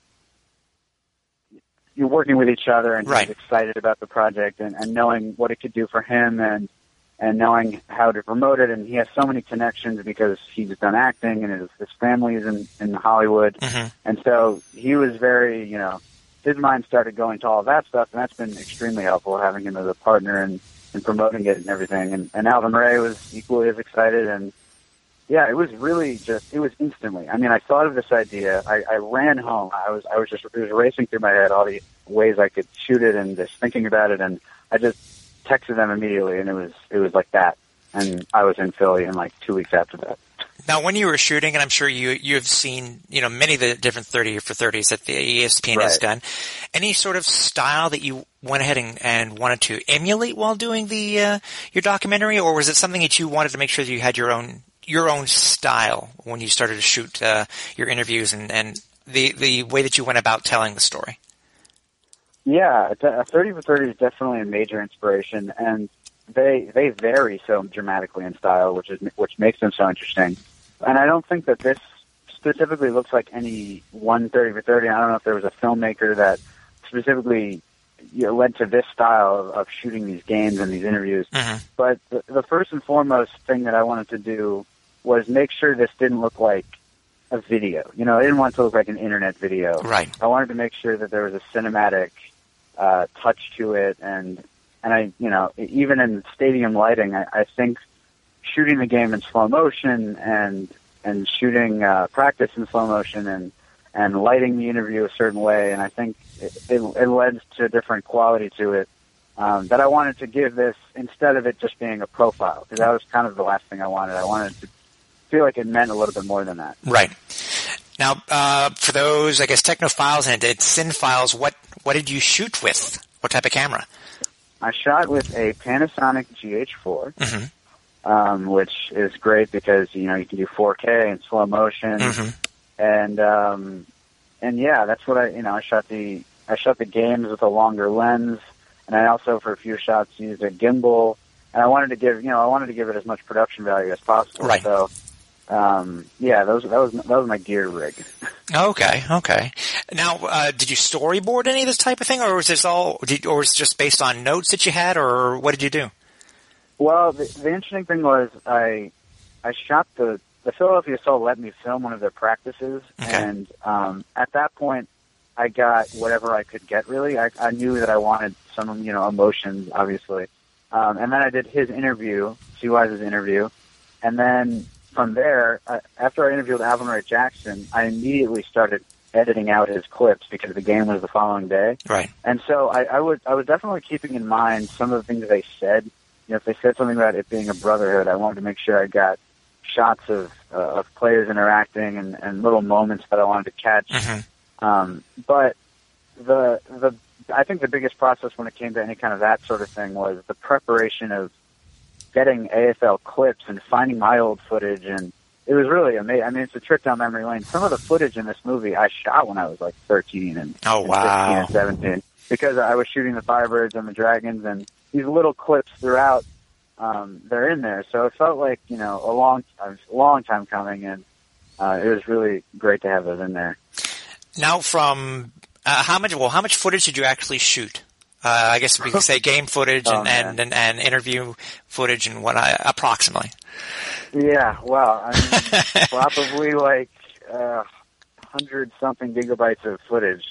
you're working with each other and right. he's excited about the project and, and knowing what it could do for him and and knowing how to promote it. And he has so many connections because he's done acting and his, his family is in, in Hollywood. Mm-hmm. And so he was very, you know, his mind started going to all of that stuff, and that's been extremely helpful having him as a partner and, and promoting it and everything. And, and Alvin Ray was equally as excited. And yeah, it was really just, it was instantly. I mean, I thought of this idea. I, I ran home. I was, I was just, it was racing through my head all the ways I could shoot it and just thinking about it. And I just texted them immediately, and it was, it was like that. And I was in Philly in like two weeks after that. Now, when you were shooting, and I'm sure you, you've seen, you know, many of the different thirty for thirties that the E S P N right. has done, any sort of style that you went ahead and, and wanted to emulate while doing the, uh, your documentary, or was it something that you wanted to make sure that you had your own, your own style when you started to shoot uh, your interviews and, and the the way that you went about telling the story? Yeah, thirty for thirty is definitely a major inspiration, and they they vary so dramatically in style, which is which makes them so interesting. And I don't think that this specifically looks like any one thirty for thirty. I don't know if there was a filmmaker that specifically you know, led to this style of, of shooting these games and these interviews. Mm-hmm. But the, the first and foremost thing that I wanted to do was make sure this didn't look like a video. You know, I didn't want it to look like an internet video. Right. I wanted to make sure that there was a cinematic uh, touch to it, and and I, you know, even in stadium lighting, I, I think shooting the game in slow motion and and shooting uh, practice in slow motion and and lighting the interview a certain way, and I think it, it, it led to a different quality to it. Um, that I wanted to give this instead of it just being a profile, because that was kind of the last thing I wanted. I wanted to feel like it meant a little bit more than that. Right. Now, uh, for those, I guess, technophiles and it's cinephiles, what, what did you shoot with? What type of camera? I shot with a Panasonic G H four, mm-hmm. um, which is great because, you know, you can do four K and slow motion. Mm-hmm. And, um, and yeah, that's what I, you know, I shot the, I shot the games with a longer lens, and I also, for a few shots, used a gimbal. And I wanted to give, you know, I wanted to give it as much production value as possible. Right. So, um, yeah, those, that was, that was my gear rig. Okay. Okay. Now, uh, did you storyboard any of this type of thing, or was this all, did, or was it just based on notes that you had, or what did you do? Well, the, the interesting thing was I, I shot the, the Philadelphia Soul let me film one of their practices. Okay. And, um, at that point, I got whatever I could get, really. I, I knew that I wanted some, you know, emotions, obviously. Um, and then I did his interview, C. Wise's interview. And then from there, uh, after I interviewed Alvin Ray Jackson, I immediately started editing out his clips because the game was the following day. Right. And so I, I, would, I was definitely keeping in mind some of the things they said. You know, if they said something about it being a brotherhood, I wanted to make sure I got shots of, uh, of players interacting and, and little moments that I wanted to catch. Mm-hmm. Um, but the, the, I think the biggest process when it came to any kind of that sort of thing was the preparation of getting A F L clips and finding my old footage. And it was really amazing. I mean, it's a trip down memory lane. Some of the footage in this movie I shot when I was like thirteen and, oh, and wow. fifteen and seventeen because I was shooting the Firebirds and the Dragons, and these little clips throughout, um, they're in there. So it felt like, you know, a long, a long time coming. And, uh, it was really great to have those in there. Now, from uh, how much? Well, how much footage did you actually shoot? Uh, I guess we could say game footage oh, and, and, and and interview footage and what I, approximately. Yeah, well, I mean, probably like uh, hundred something gigabytes of footage.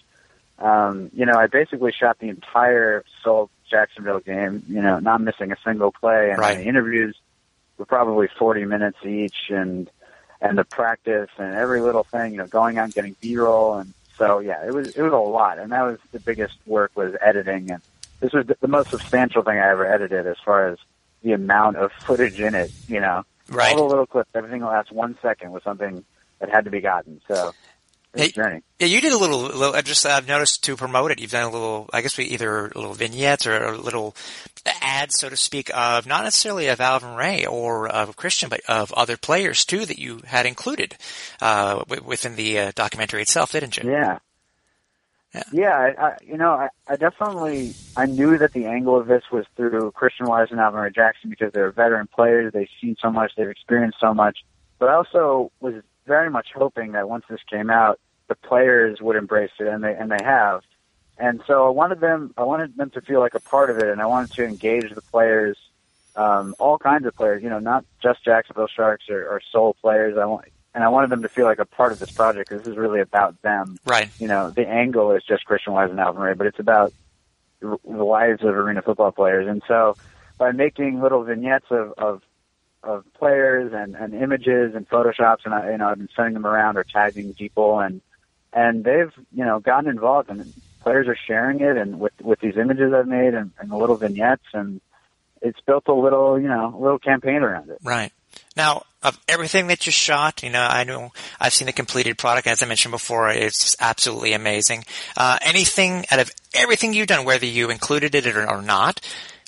Um, you know, I basically shot the entire Seoul Jacksonville game. You know, not missing a single play, and right. the interviews were probably forty minutes each, and and the practice and every little thing. You know, going out and getting B-roll, and so yeah, it was it was a lot, and that was the biggest work was editing, and this was the, the most substantial thing I ever edited as far as the amount of footage in it. You know, right. all the little clips, everything that lasts one second was something that had to be gotten. So. Hey, journey. Yeah, you did a little, little I just I've noticed to promote it, you've done a little, I guess we either little vignettes or a little ads, so to speak, of not necessarily of Alvin Ray or of Christian, but of other players too that you had included uh, within the uh, documentary itself, didn't you? Yeah. Yeah, yeah I, I, you know, I, I definitely, I knew that the angle of this was through Christian Wise and Alvin Ray Jackson because they're veteran players, they've seen so much, they've experienced so much, but I also was very much hoping that once this came out, the players would embrace it, and they and they have. And so I wanted them, I wanted them to feel like a part of it, and I wanted to engage the players, um, all kinds of players, you know, not just Jacksonville Sharks or, or Seoul players. I want, and I wanted them to feel like a part of this project because this is really about them. Right. You know, the angle is just Christian Wise and Alvin Ray, but it's about the lives of arena football players. And so by making little vignettes of, of of players and, and images and photoshops, and I, you know, I've been sending them around or tagging people, and and they've, you know, gotten involved, and players are sharing it, and with with these images I've made and, and the little vignettes, and it's built a little, you know, a little campaign around it. Right. Now, of everything that you shot, you know, I know I've seen the completed product. As I mentioned before, it's just absolutely amazing. Uh, anything out of everything you've done, whether you included it or, or not,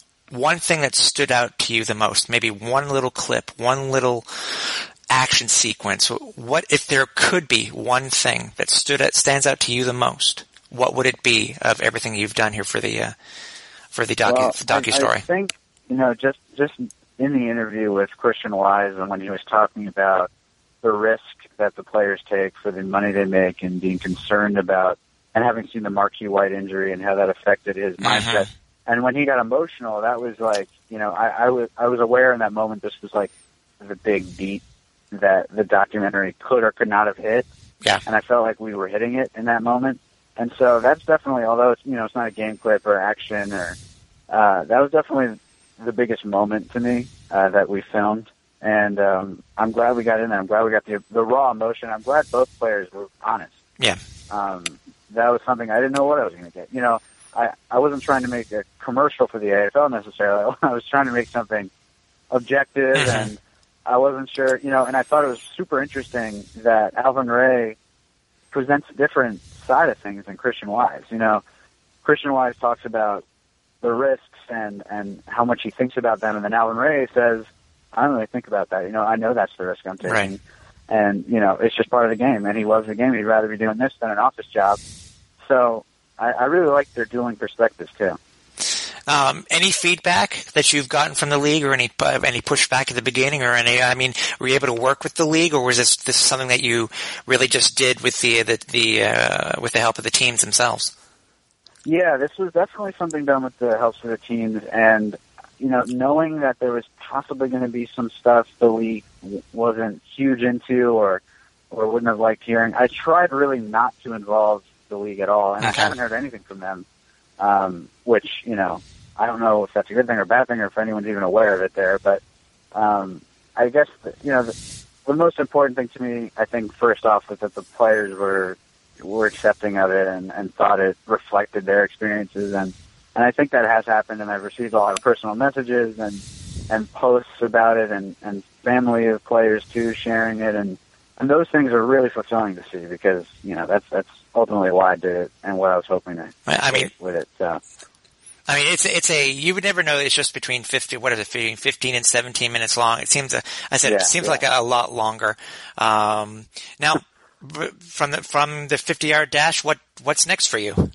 one thing that stood out to you the most, maybe one little clip, one little action sequence. What if there could be one thing that stood out, stands out to you the most? What would it be of everything you've done here for the uh, for the docu well, docu I, story? I think, you know, just just in the interview with Christian Wise, and when he was talking about the risk that the players take for the money they make, and being concerned about, and having seen the Marquis White injury and how that affected his mindset. Mm-hmm. And when he got emotional, that was like, you know, I, I was I was aware in that moment this was like the big beat that the documentary could or could not have hit. Yeah. And I felt like we were hitting it in that moment. And so that's definitely, although it's, you know, it's not a game clip or action or, uh, that was definitely the biggest moment to me, uh, that we filmed. And, um, I'm glad we got in there. I'm glad we got the, the raw emotion. I'm glad both players were honest. Yeah. Um, that was something I didn't know what I was going to get. You know, I, I wasn't trying to make a commercial for the A F L necessarily. I was trying to make something objective, Mm-hmm. and I wasn't sure, you know, and I thought it was super interesting that Alvin Ray presents a different side of things than Christian Wise. You know, Christian Wise talks about the risks and, and how much he thinks about them, and then Alvin Ray says, I don't really think about that. You know, I know that's the risk I'm taking. Right. And, you know, it's just part of the game, and he loves the game. He'd rather be doing this than an office job. So I, I really like their dueling perspectives, too. Um, any feedback that you've gotten from the league, or any uh, any pushback at the beginning, or any? I mean, were you able to work with the league, or was this this something that you really just did with the the, the uh, with the help of the teams themselves? Yeah, this was definitely something done with the help of the teams, and you know, knowing that there was possibly going to be some stuff the league wasn't huge into, or or wouldn't have liked hearing. I tried really not to involve the league at all, and okay. I haven't heard anything from them, um, which you know. I don't know if that's a good thing or a bad thing, or if anyone's even aware of it there. But um, I guess the, you know the, the most important thing to me, I think, first off, was that the players were were accepting of it and, and thought it reflected their experiences, and and I think that has happened. And I've received a lot of personal messages and and posts about it, and and family of players too sharing it, and and those things are really fulfilling to see, because you know that's that's ultimately why I did it and what I was hoping to I mean, with it. So. I mean, it's it's a you would never know it's just between fifty. What is it? Between fifteen and seventeen minutes long. It seems. A, I said yeah, it seems yeah. like a, a lot longer. Um, now, from the from the fifty yard dash, what what's next for you?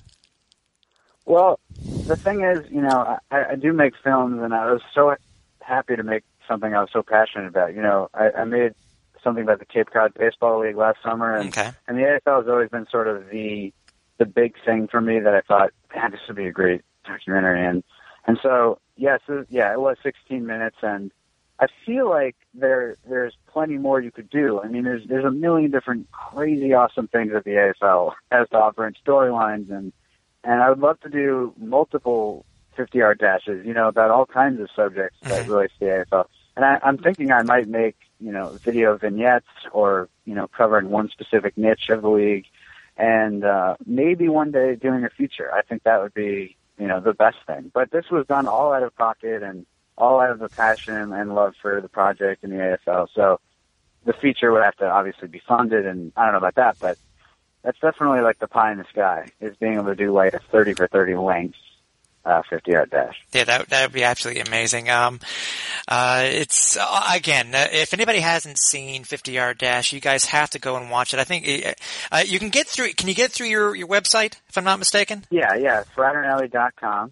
Well, the thing is, you know, I, I do make films, and I was so happy to make something I was so passionate about. You know, I, I made something about the Cape Cod Baseball League last summer, and, Okay. and the A F L has always been sort of the the big thing for me that I thought, man, this would be a great documentary. And and so, yes, yeah, so, yeah, it was sixteen minutes, and I feel like there there's plenty more you could do. I mean, there's there's a million different crazy, awesome things that the A F L has to offer in storylines, and and I would love to do multiple fifty-yard dashes, you know, about all kinds of subjects that Mm-hmm. relate to the A F L. And I, I'm thinking I might make, you know, video vignettes or, you know, covering one specific niche of the league, and uh, maybe one day doing a feature. I think that would be, you know, the best thing. But this was done all out of pocket and all out of the passion and love for the project and the A F L. So the feature would have to obviously be funded, and I don't know about that, but that's definitely like the pie in the sky, is being able to do like a thirty for thirty length uh, fifty-yard dash. Yeah, that that would be absolutely amazing. Um, uh, it's uh, again, uh, if anybody hasn't seen fifty-yard dash, you guys have to go and watch it. I think uh, you can get through. Can you get through your, your website, if I'm not mistaken? Yeah, yeah, fraternale dot com,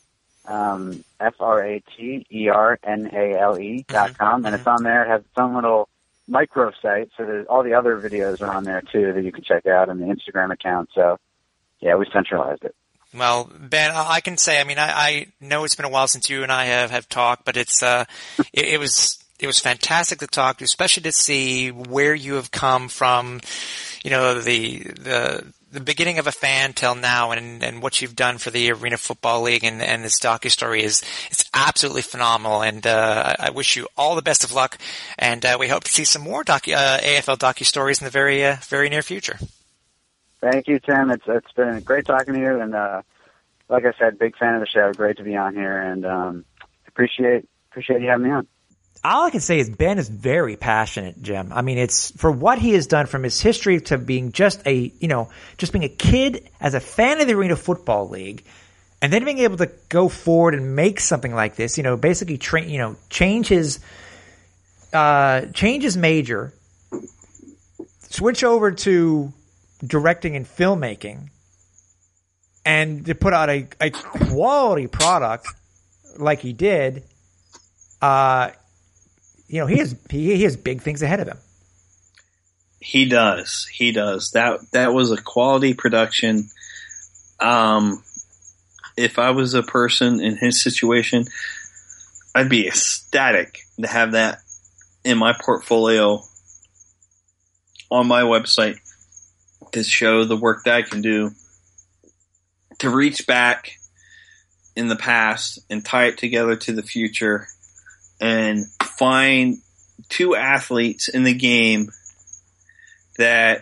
um, F R A T E R N A L E dot com, Mm-hmm. and it's on there. It has its own little micro site, so there's all the other videos are on there too that you can check out, and the Instagram account. So, yeah, we centralized it. Well, Ben, I can say, I mean, I, I know it's been a while since you and I have, have talked, but it's, uh, it, it was, it was fantastic to talk to, especially to see where you have come from, you know, the, the, the beginning of a fan till now, and, and what you've done for the Arena Football League, and, and this docustory is, it's absolutely phenomenal. And, uh, I wish you all the best of luck. And, uh, we hope to see some more docu, uh, A F L docustories in the very, uh, very near future. Thank you, Tim. It's it's been great talking to you, and uh, like I said, big fan of the show. Great to be on here, and um, appreciate appreciate you having me on. All I can say is Ben is very passionate, Jim. I mean, it's for what he has done from his history to being just a, you know, just being a kid as a fan of the Arena Football League, and then being able to go forward and make something like this, you know, basically train, you know, change his, uh, change his major, switch over to directing and filmmaking, and to put out a, a quality product like he did, uh, you know, he has he, he has big things ahead of him. He does. He does. That that was a quality production. Um, if I was a person in his situation, I'd be ecstatic to have that in my portfolio on my website, to show the work that I can do, to reach back in the past and tie it together to the future, and find two athletes in the game that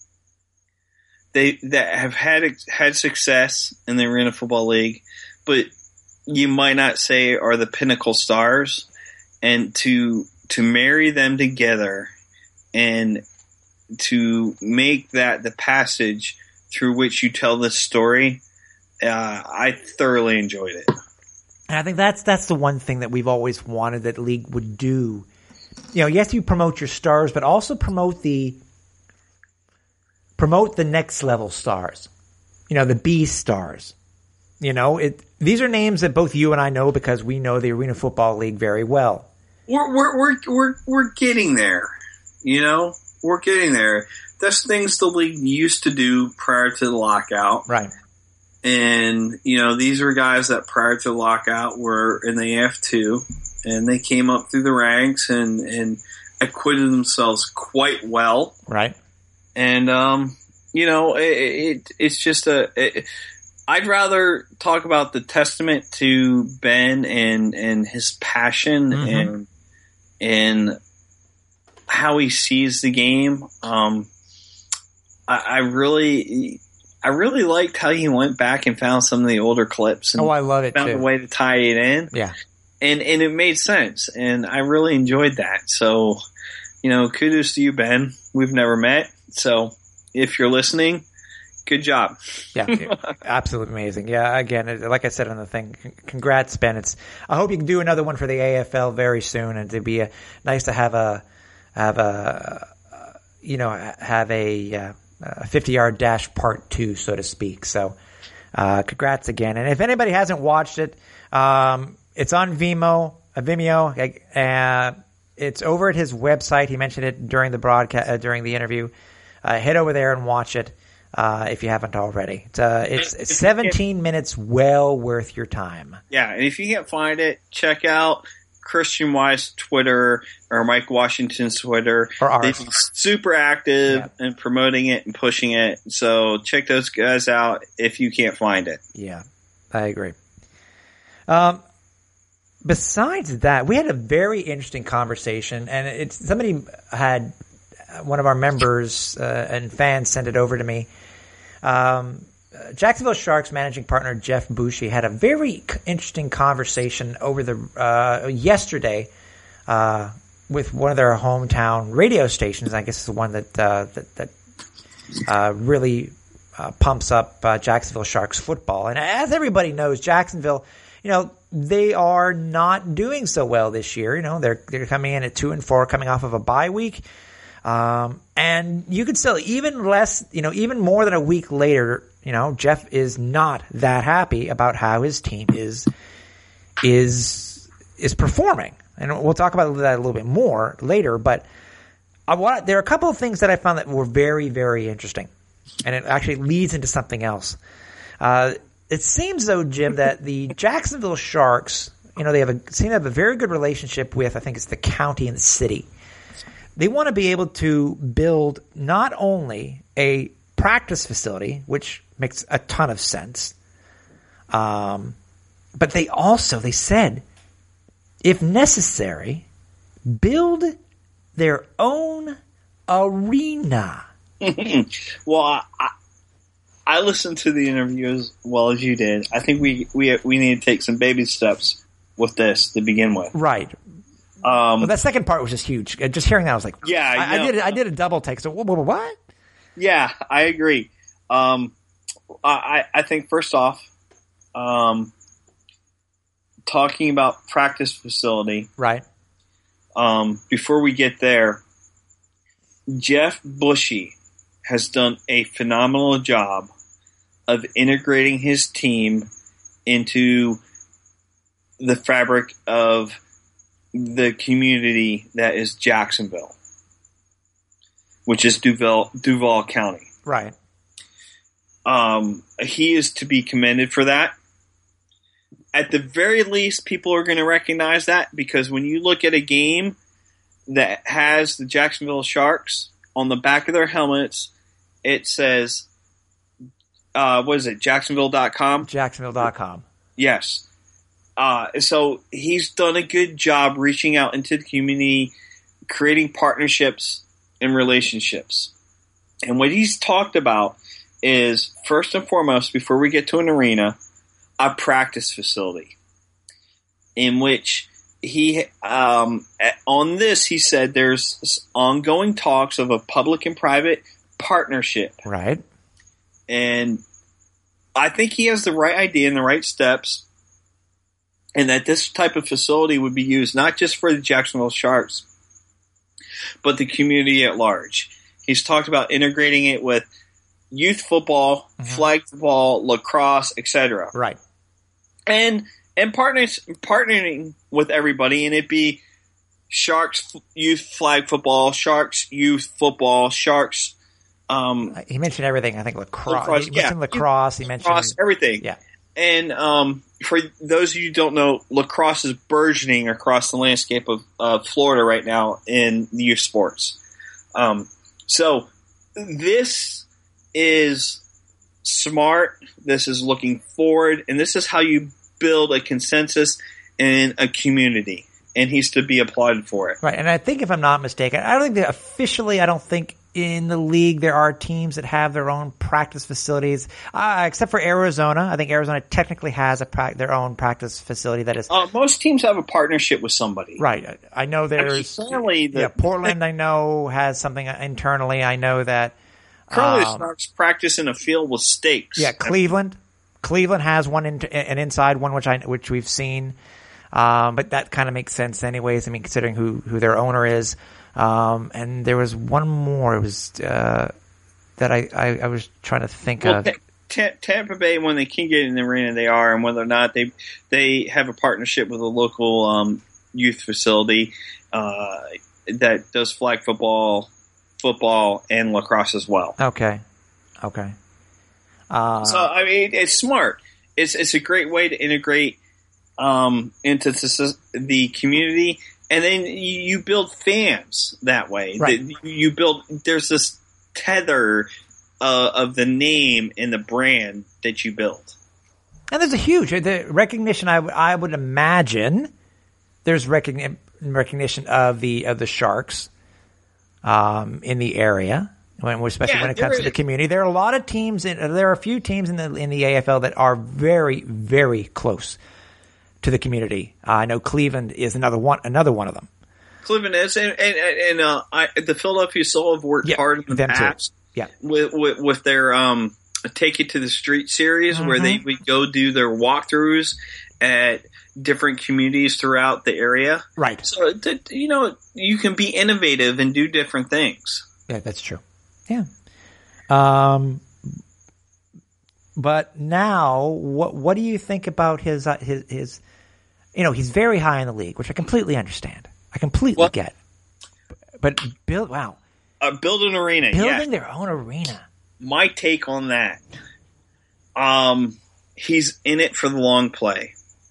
they that have had had success in the Arena Football League, but you might not say are the pinnacle stars, and to to marry them together and to make that the passage through which you tell this story, uh, I thoroughly enjoyed it. And I think that's that's the one thing that we've always wanted that league would do. You know, yes, you promote your stars, but also promote the promote the next level stars. You know, the B stars. You know, it these are names that both you and I know because we know the Arena Football League very well. We're we're we're we're, we're getting there. You know, we're getting there. That's things the league used to do prior to the lockout. Right. And, you know, these were guys that prior to the lockout were in the A F two, and they came up through the ranks and, and acquitted themselves quite well. Right. And, um, you know, it, it it's just a, it, I'd rather talk about the testament to Ben and, and his passion mm-hmm. and, and how he sees the game. Um, I, I really, I really liked how you went back and found some of the older clips. And oh, I love it found too. a way to tie it in. Yeah. And, and it made sense. And I really enjoyed that. So, you know, kudos to you, Ben. We've never met. So if you're listening, good job. Yeah. Absolutely amazing. Yeah. Again, like I said on the thing, congrats, Ben. It's, I hope you can do another one for the A F L very soon, and it'd be a, nice to have a, have a, uh, you know, have a, uh, a fifty-yard dash part two, so to speak. So, uh, congrats again. And if anybody hasn't watched it, um, it's on Vimeo, uh, Vimeo, uh, it's over at his website. He mentioned it during the broadcast, uh, during the interview. Uh, head over there and watch it uh, if you haven't already. It's, uh, it's seventeen minutes well worth your time. Yeah, and if you can't find it, check out Christian Weiss' Twitter or Mike Washington's Twitter. Or ours. They're super active yeah. in promoting it and pushing it. So check those guys out if you can't find it. Yeah, I agree. Um, besides that, we had a very interesting conversation, and it's somebody had one of our members uh, and fans sent it over to me. Um, Jacksonville Sharks managing partner Jeff Bushey had a very interesting conversation over the uh, yesterday uh, with one of their hometown radio stations. I guess it's the one that uh, that, that uh, really uh, pumps up uh, Jacksonville Sharks football. And as everybody knows, Jacksonville, you know, they are not doing so well this year. You know, they're they're coming in at two and four, coming off of a bye week. Um, and you could still, even less, you know, even more than a week later, you know, Jeff is not that happy about how his team is, is, is performing. And we'll talk about that a little bit more later, but I want, there are a couple of things that I found that were very, very interesting. And it actually leads into something else. Uh, it seems though, Jim, that the Jacksonville Sharks, you know, they have a, seem to have a very good relationship with, I think it's the county and the city. They want to be able to build not only a practice facility, which makes a ton of sense, um, but they also, they said, if necessary, build their own arena. Well, I, I listened to the interview as well as you did. I think we, we, we need to take some baby steps with this to begin with. Right. Um, well, that second part was just huge. Just hearing that, I was like, yeah, I, I did. I did a double take. So what? Yeah, I agree. Um, I, I think first off, um, talking about practice facility, right? Um, before we get there, Jeff Bushey has done a phenomenal job of integrating his team into the fabric of the community that is Jacksonville, which is Duval, Duval County. Right. Um, he is to be commended for that. At the very least, people are going to recognize that because when you look at a game that has the Jacksonville Sharks on the back of their helmets, it says, uh, what is it, Jacksonville dot com? Jacksonville dot com. Yes. Uh, so he's done a good job reaching out into the community, creating partnerships and relationships. And what he's talked about is, first and foremost, before we get to an arena, a practice facility in which he, um, on this, he said there's ongoing talks of a public and private partnership. Right. And I think he has the right idea and the right steps. And that this type of facility would be used not just for the Jacksonville Sharks, but the community at large. He's talked about integrating it with youth football, mm-hmm. flag football, lacrosse, et cetera. Right. And and partners partnering with everybody, and it be Sharks youth flag football, Sharks youth football, Sharks. Um, he mentioned everything. I think lacrosse. lacrosse he yeah. mentioned lacrosse. He mentioned lacrosse, everything. Yeah. And um, for those of you who don't know, lacrosse is burgeoning across the landscape of uh, Florida right now in youth sports. Um, so this is smart. This is looking forward, and this is how you build a consensus in a community. And he's to be applauded for it. Right. And I think, if I'm not mistaken, I don't think that officially, I don't think in the league there are teams that have their own practice facilities, uh, except for Arizona. I think Arizona technically has a pra- their own practice facility that is. Uh, most teams have a partnership with somebody. Right. I know there's. Actually, the, yeah, Portland, I know, has something internally. I know that. Currently, um, the Sharks practice in a field with stakes. Yeah, Cleveland. Cleveland has one, in, an inside one, which I which we've seen. Um, but that kind of makes sense anyways. I mean, considering who, who their owner is. Um, and there was one more. It was, uh, that I, I, I was trying to think well, of. T- T- Tampa Bay, when they can get in the arena, they are, and whether or not they, they have a partnership with a local, um, youth facility uh, that does flag football, football, and lacrosse as well. Okay. Okay. Uh, so I mean, it's smart. It's it's a great way to integrate um, into the community, and then you build fans that way. Right. You build. There's this tether uh, of the name and the brand that you build. And there's a huge the recognition. I, w- I would imagine there's recogni- recognition of the of the Sharks um, in the area, when, especially yeah, when it comes is. to the community. There are a lot of teams. In, there are a few teams in the in the A F L that are very very close to the community. Uh, I know Cleveland is another one. Another one of them. Cleveland is, and and, and uh, I, the Philadelphia Soul have worked yeah, hard in the past. Too. Yeah, with, with with their um. Take It to the Street series, mm-hmm. where they would go do their walkthroughs at different communities throughout the area. Right. So, you know, you can be innovative and do different things. Yeah, that's true. Yeah. Um, but now, what what do you think about his uh, his his? You know, he's very high in the league, which I completely understand. I completely well, get. But build wow, uh, build an arena, building yeah. their own arena. My take on that, um, he's in it for the long play.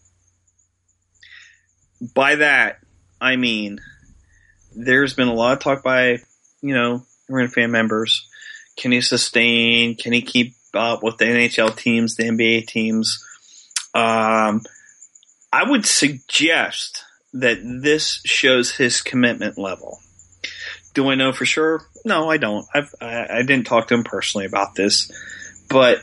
By that, I mean, there's been a lot of talk by, you know, arena fan members. Can he sustain? Can he keep up with the N H L teams, the N B A teams? Um, I would suggest that this shows his commitment level. Do I know for sure? No, I don't. I've, I, I didn't talk to him personally about this. But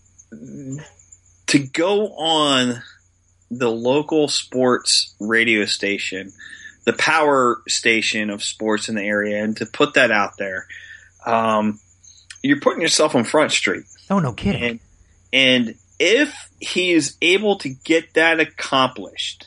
to go on the local sports radio station, the power station of sports in the area, and to put that out there, um, you're putting yourself on Front Street. Oh, no kidding. And, and if he is able to get that accomplished,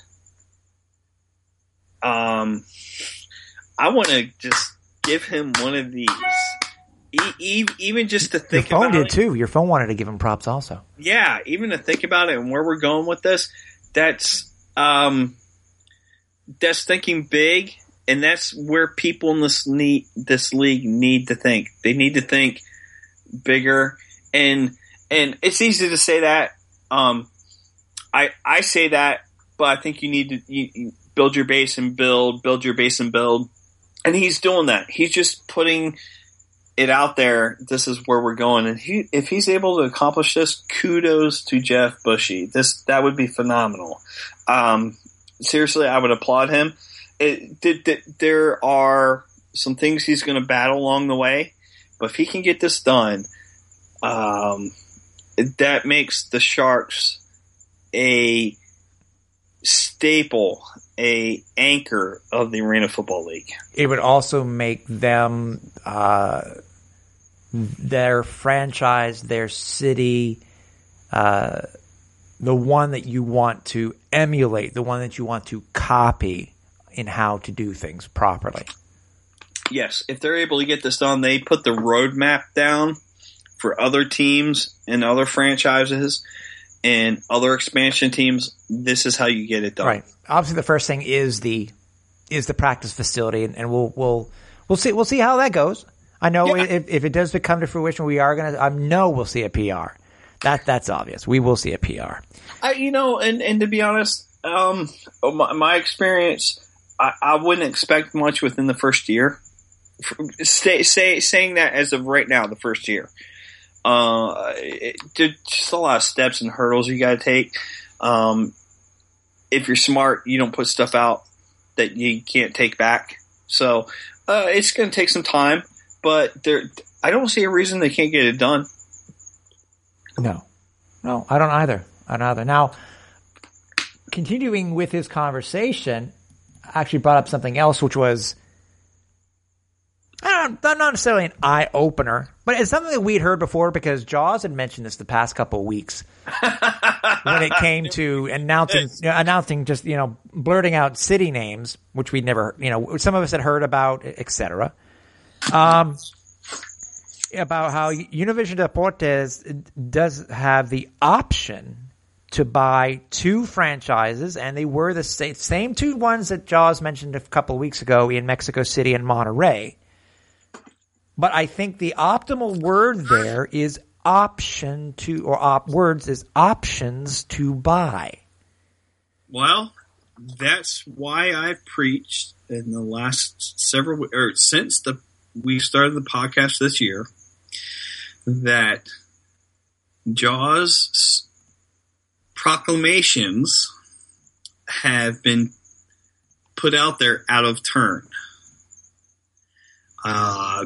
um, I want to just give him one of these, e- e- even just to think about it. Your phone about did it. too. Your phone wanted to give him props also. Yeah, even to think about it and where we're going with this, that's um, that's thinking big, and that's where people in this need, this league need to think. They need to think bigger, and and it's easy to say that. Um, I I say that, but I think you need to you, you build your base and build, build your base and build. And he's doing that. He's just putting it out there. This is where we're going. And he, if he's able to accomplish this, kudos to Jeff Bushy. This that would be phenomenal. Um, seriously, I would applaud him. It, it, it, there are some things he's going to battle along the way, but if he can get this done, um, that makes the Sharks a staple, a anchor of the Arena Football League. It would also make them uh, their franchise, their city, uh, the one that you want to emulate, the one that you want to copy in how to do things properly. Yes, if they're able to get this done, they put the roadmap down for other teams and other franchises and other expansion teams. This is how you get it done. Right. Obviously, the first thing is the is the practice facility, and, and we'll we'll we'll see we'll see how that goes. I know yeah. if, if it does come to fruition, we are gonna. I know we'll see a P R. That that's obvious. We will see a P R. I, you know, and, and to be honest, um, my, my experience, I, I wouldn't expect much within the first year. Say, say saying that as of right now, the first year. Uh, it, just a lot of steps and hurdles you got to take. Um, if you're smart, you don't put stuff out that you can't take back. So uh, it's going to take some time, but there, I don't see a reason they can't get it done. No, no, I don't either. I don't either. Now, continuing with his conversation, I actually brought up something else, which was I don't, not necessarily an eye opener, but it's something that we'd heard before because Jaws had mentioned this the past couple of weeks when it came to announcing, you know, announcing just, you know, blurting out city names, which we'd never, you know, some of us had heard about, et cetera. Um, about how Univision Deportes does have the option to buy two franchises, and they were the same, same two ones that Jaws mentioned a couple of weeks ago in Mexico City and Monterrey. But I think the optimal word there is option to, or op, words is options to buy. Well, that's why I've preached in the last several, or since the we started the podcast this year, that Jaws proclamations have been put out there out of turn. Uh,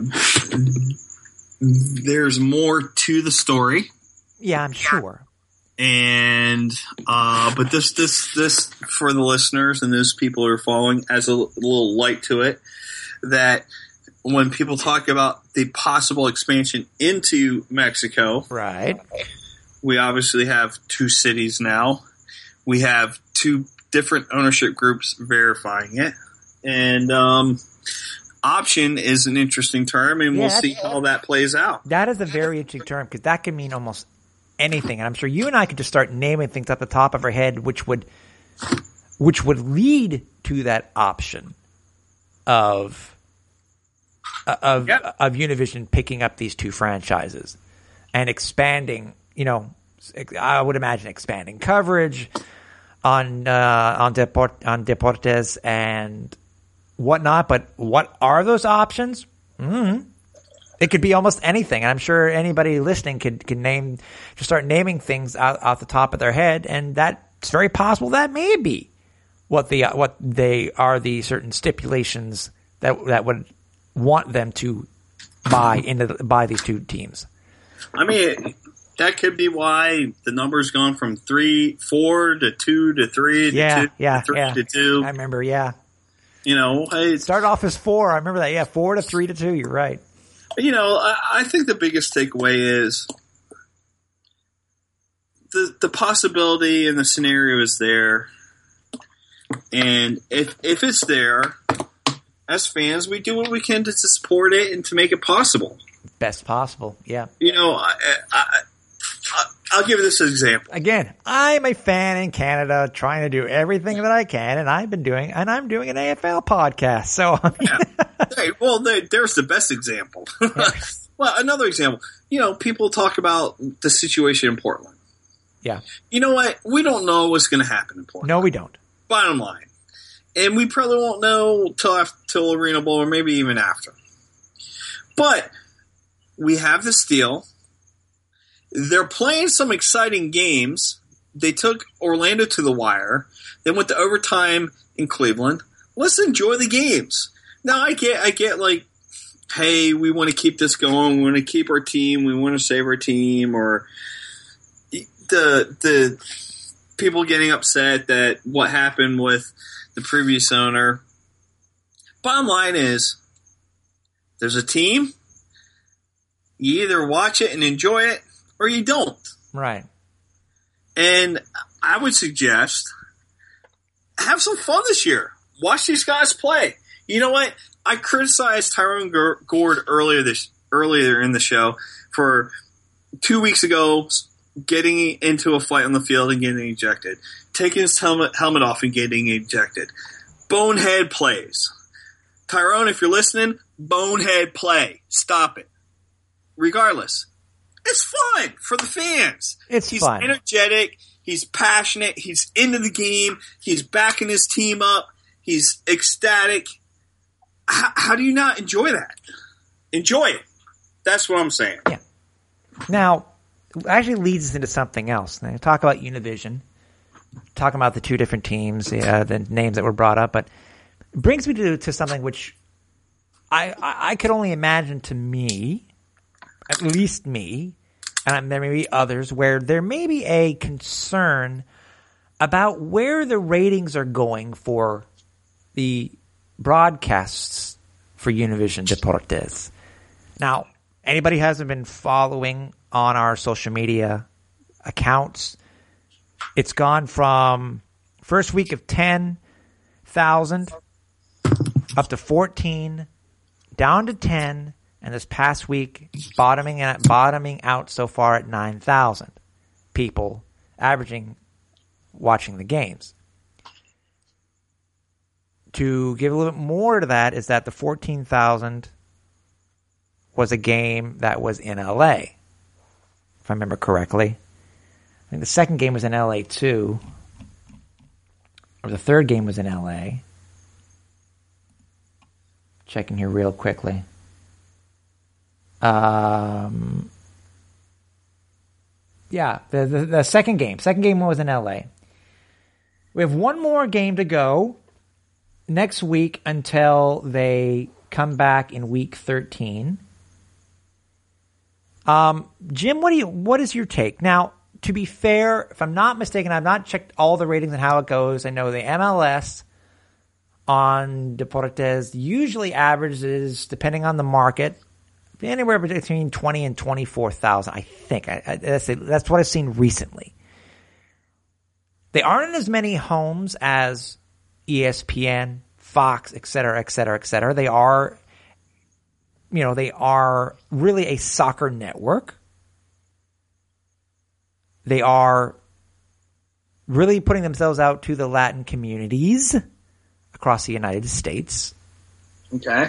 there's more to the story. Yeah, I'm sure. And, uh, but this, this, this, for the listeners and those people who are following, has a little light to it, that when people talk about the possible expansion into Mexico, right? We obviously have two cities now. We have two different ownership groups verifying it. And, um, option is an interesting term, and yeah, we'll see how that plays out. That is a very interesting term, because that can mean almost anything. And I'm sure you and I could just start naming things at the top of our head, which would, which would lead to that option of, of, yep. of Univision picking up these two franchises and expanding, you know, I would imagine expanding coverage on, uh, on Deport, on Deportes and whatnot. But what are those options? Mm-hmm. It could be almost anything. And I'm sure anybody listening could, could name, just start naming things out, out the top of their head. And that's very possible that may be what the, what they are, the certain stipulations that, that would want them to buy into, buy these two teams. I mean, that could be why the number's gone from three, four to two to three to yeah, two yeah, to three yeah. to two. I remember, yeah. You know, hey, it started off as four. I remember that. Yeah, four to three to two. You're right. You know, I, I think the biggest takeaway is the the possibility and the scenario is there, and if if it's there, as fans, we do what we can to support it and to make it possible. Best possible, yeah. You know, I, I, I, I'll give you this example. Again, I'm a fan in Canada, trying to do everything that I can, and I've been doing, and I'm doing an A F L podcast. So, I mean, yeah. Hey, well, there, there's the best example. Well, another example. You know, people talk about the situation in Portland. Yeah. You know what? We don't know what's going to happen in Portland. No, we don't. Bottom line. And we probably won't know till after, till Arena Bowl, or maybe even after. But we have this deal. They're playing some exciting games. They took Orlando to the wire. They went to overtime in Cleveland. Let's enjoy the games. Now, I get, I get like, hey, we want to keep this going. We want to keep our team. We want to save our team. Or the the people getting upset that what happened with the previous owner. Bottom line is, there's a team. You either watch it and enjoy it, or you don't. Right. And I would suggest have some fun this year. Watch these guys play. You know what? I criticized Tyrone Gord earlier this earlier in the show for two weeks ago getting into a fight on the field and getting ejected, taking his helmet helmet off and getting ejected. Bonehead plays. Tyrone, if you're listening, bonehead play. Stop it. Regardless, it's fun for the fans. It's he's fun. He's energetic. He's passionate. He's into the game. He's backing his team up. He's ecstatic. How, how do you not enjoy that? Enjoy it. That's what I'm saying. Yeah. Now, it actually leads us into something else. Now, talk about Univision, talking about the two different teams, uh, the names that were brought up, but it brings me to, to something which I, I, I could only imagine to me, at least me, and there may be others, where there may be a concern about where the ratings are going for the broadcasts for Univision Deportes. Now, anybody who hasn't been following on our social media accounts, it's gone from first week of ten thousand up to fourteen, down to ten, and this past week bottoming at, bottoming out so far at nine thousand people, averaging watching the games. To give a little bit more to that is that the fourteen thousand was a game that was in L A, if I remember correctly. I think the second game was in L A too, or the third game was in L A. Checking here real quickly. Um, yeah, the, the the second game, second game was in L A. We have one more game to go next week until they come back in week thirteen. Um, Jim, what do you? What is your take? Now, to be fair, if I'm not mistaken, I've not checked all the ratings and how it goes. I know the M L S on Deportes usually averages, depending on the market, anywhere between twenty and twenty-four thousand. I think I, I, that's that's what I've seen recently. They aren't in as many homes as E S P N, Fox, et cetera, et cetera, et cetera. They are, you know, they are really a soccer network. They are really putting themselves out to the Latin communities across the United States. Okay.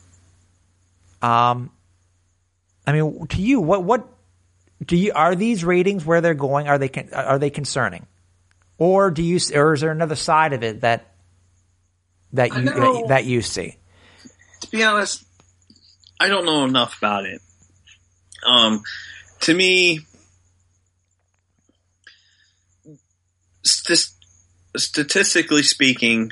Um, I mean, to you, what what do you are these ratings where they're going? Are they are they concerning, or do you or is there another side of it that that you that, that you see? To be honest, I don't know enough about it. Um, to me, st- statistically speaking,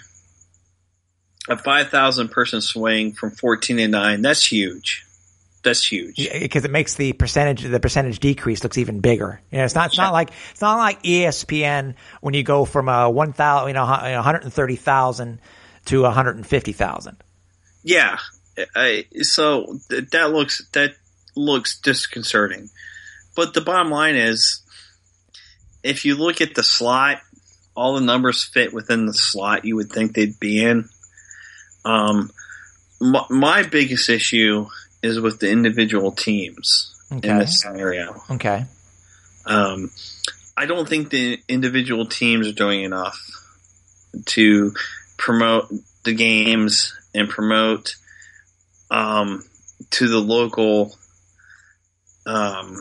a five thousand person swing from fourteen to nine, that's huge. That's huge. Because it makes the percentage the percentage decrease looks even bigger. You know, it's not it's not like it's not like E S P N when you go from a one thousand, you know, one hundred thirty thousand to one hundred fifty thousand. Yeah. I, so th- that looks that looks disconcerting. But the bottom line is, if you look at the slot, all the numbers fit within the slot you would think they'd be in. Um, my, my biggest issue is with the individual teams okay. in this scenario. Okay. Um, I don't think the individual teams are doing enough to promote the games and promote um, to the local um,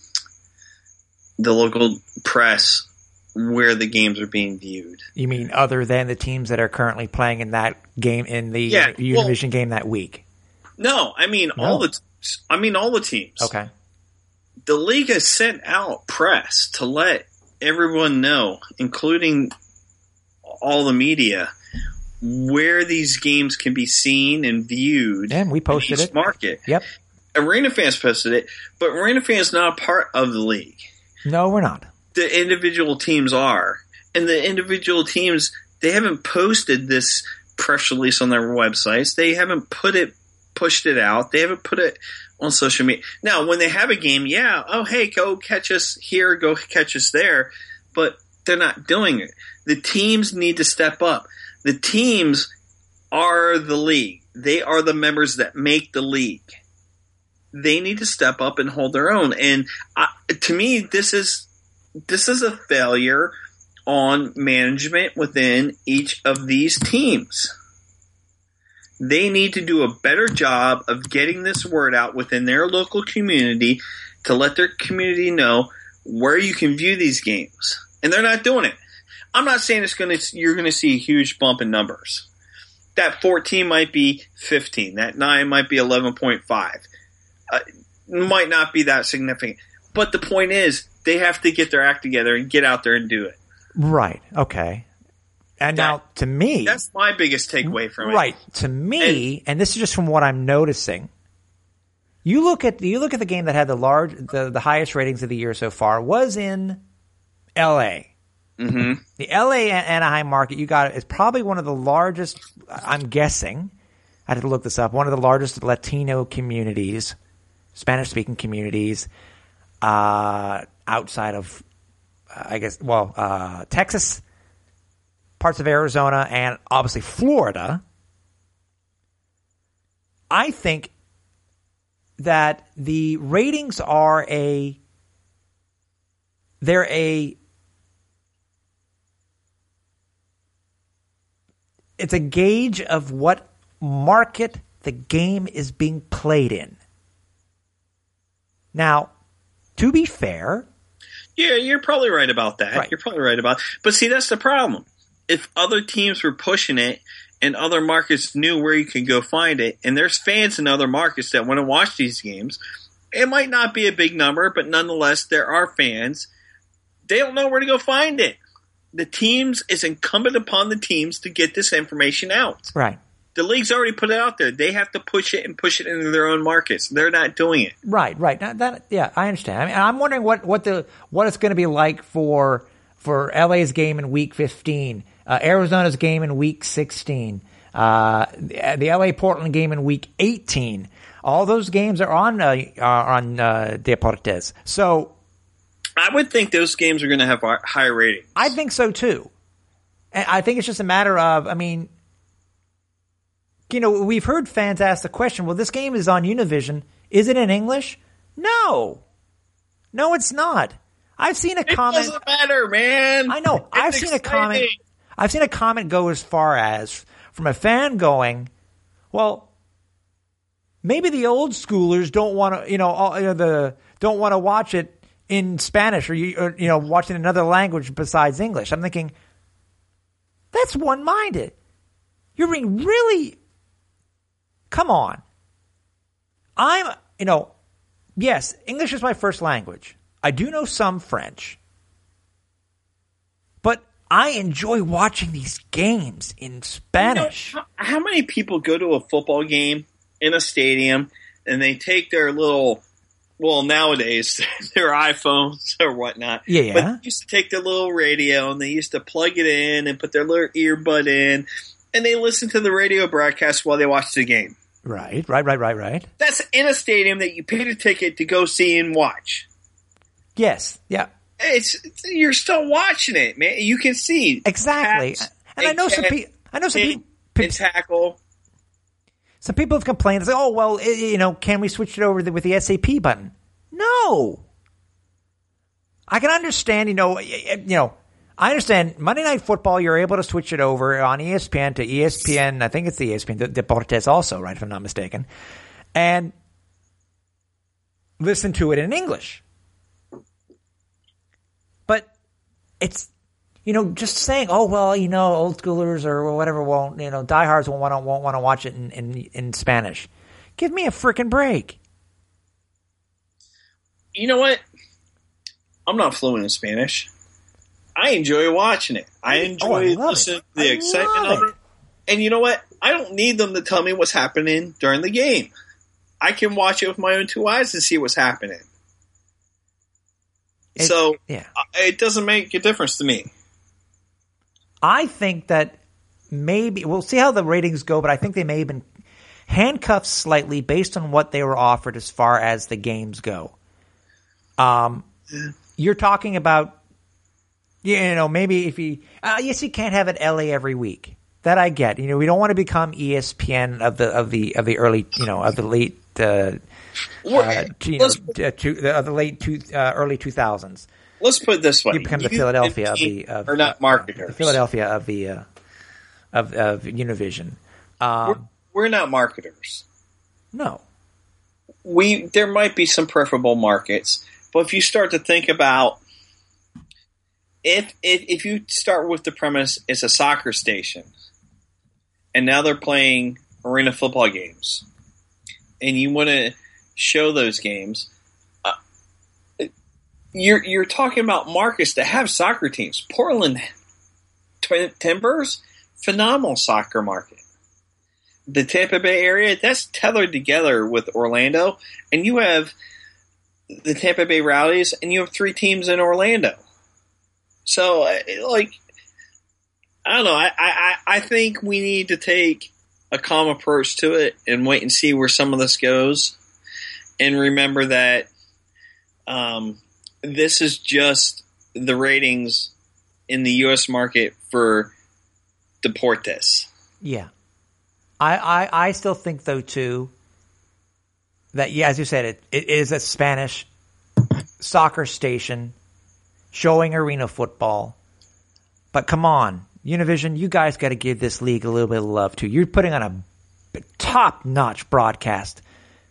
the local press where the games are being viewed. You mean other than the teams that are currently playing in that game in the yeah, Univision well, game that week? No, I mean no. all the. I mean all the teams. Okay. The league has sent out press to let everyone know, including all the media, where these games can be seen and viewed. And we posted in each it. Market. Yep. Arena Fans posted it, but Arena Fans is not a part of the league. No, we're not. The individual teams are, and the individual teams, they haven't posted this press release on their websites. They haven't put it, pushed it out. They haven't put it on social media. Now, when they have a game, yeah, oh, hey, go catch us here, go catch us there, but they're not doing it. The teams need to step up. The teams are the league. They are the members that make the league. They need to step up and hold their own. And uh, to me, this is this is a failure on management within each of these teams. They need to do a better job of getting this word out within their local community to let their community know where you can view these games. And they're not doing it. I'm not saying it's going to you're going to see a huge bump in numbers. That fourteen might be fifteen. That nine might be eleven point five. Uh, might not be that significant. But the point is, they have to get their act together and get out there and do it. Right. Okay. And that, now, to me... That's my biggest takeaway from it. Right. To me, and, and this is just from what I'm noticing, you look at you look at the game that had the large, the, the highest ratings of the year so far was in L A. Mm-hmm. The L A Anaheim market, you got it, is probably one of the largest, I'm guessing, I had to look this up, one of the largest Latino communities, Spanish-speaking communities, uh, outside of, uh, I guess, well, uh, Texas, parts of Arizona, and obviously Florida. I think that the ratings are a, they're a, it's a gauge of what market the game is being played in. Now, to be fair, yeah, you're probably right about that. Right. You're probably right about. But see, that's the problem. If other teams were pushing it and other markets knew where you could go find it, and there's fans in other markets that want to watch these games, it might not be a big number, but nonetheless, there are fans. They don't know where to go find it. The teams, it's incumbent upon the teams to get this information out. right. The league's already put it out there. They have to push it and push it into their own markets. They're not doing it. Right, right. Now, that, yeah, I understand. I mean, I'm wondering what, what the what it's going to be like for for L A's game in Week fifteen, uh, Arizona's game in Week sixteen, uh, the, the L A Portland game in Week eighteen. All those games are on uh, are on uh, Deportes. So I would think those games are going to have high ratings. I think so too. And I think it's just a matter of, I mean, you know, we've heard fans ask the question, well, this game is on Univision. Is it in English? No. No, it's not. I've seen a it comment. It doesn't matter, man. I know. It's I've seen exciting. a comment. I've seen a comment go as far as from a fan going, well, maybe the old schoolers don't want to, you know, all, you know the don't want to watch it in Spanish or you, or, you know, watch it in another language besides English. I'm thinking, that's one-minded. You're being really, come on. I'm, you know, yes, English is my first language. I do know some French. But I enjoy watching these games in Spanish. You know, how, how many people go to a football game in a stadium and they take their little, well, nowadays, their iPhones or whatnot. Yeah, yeah. But they used to take their little radio and they used to plug it in and put their little earbud in and they listen to the radio broadcast while they watch the game. Right, right, right, right, right. That's in a stadium that you paid a ticket to go see and watch. Yes, yeah. It's, it's you're still watching it, man. You can see exactly, pass, and I know some people. I know some people. And tackle. Some people have complained. They say, "Oh, well, it, you know, can we switch it over with the S A P button?" No. I can understand. You know, you know, I understand Monday Night Football. You're able to switch it over on E S P N to E S P N. I think it's the E S P N Deportes also, right? If I'm not mistaken, and listen to it in English. But it's, you know, just saying, oh, well, you know, old schoolers or whatever won't, you know, diehards won't want to won't want to watch it in, in, in Spanish. Give me a freaking break. You know what? I'm not fluent in Spanish. I enjoy watching it. I enjoy oh, I listening it. to the I excitement of it. it. And you know what? I don't need them to tell me what's happening during the game. I can watch it with my own two eyes and see what's happening. It, so yeah. it doesn't make a difference to me. I think that maybe we'll see how the ratings go, but I think they may have been handcuffed slightly based on what they were offered as far as the games go. Um, yeah. You're talking about, you know, maybe if you, uh, yes, you can't have it L A every week. That I get. You know, we don't want to become E S P N of the of the of the early, you know, of the late. Uh, Uh, you know, uh, to, uh, the late two, uh, early two thousands. Let's put it this way: you become the Philadelphia of the of, are not marketers. Uh, the Philadelphia of the uh, of, of Univision. Um, we're, we're not marketers. No, we there might be some preferable markets, but if you start to think about if if, if you start with the premise it's a soccer station, and now they're playing arena football games, and you want to show those games, uh, you're you're talking about markets that have soccer teams. Portland Timbers, phenomenal soccer market. The Tampa Bay area, that's tethered together with Orlando, and you have the Tampa Bay Rowdies, and you have three teams in Orlando. So, like, I don't know. I I, I think we need to take a calm approach to it and wait and see where some of this goes. And remember that um, this is just the ratings in the U S market for Deportes. Yeah. I, I, I still think, though, too, that, yeah, as you said, it, it is a Spanish soccer station showing arena football. But come on. Univision, you guys got to give this league a little bit of love too. You're putting on a top-notch broadcast,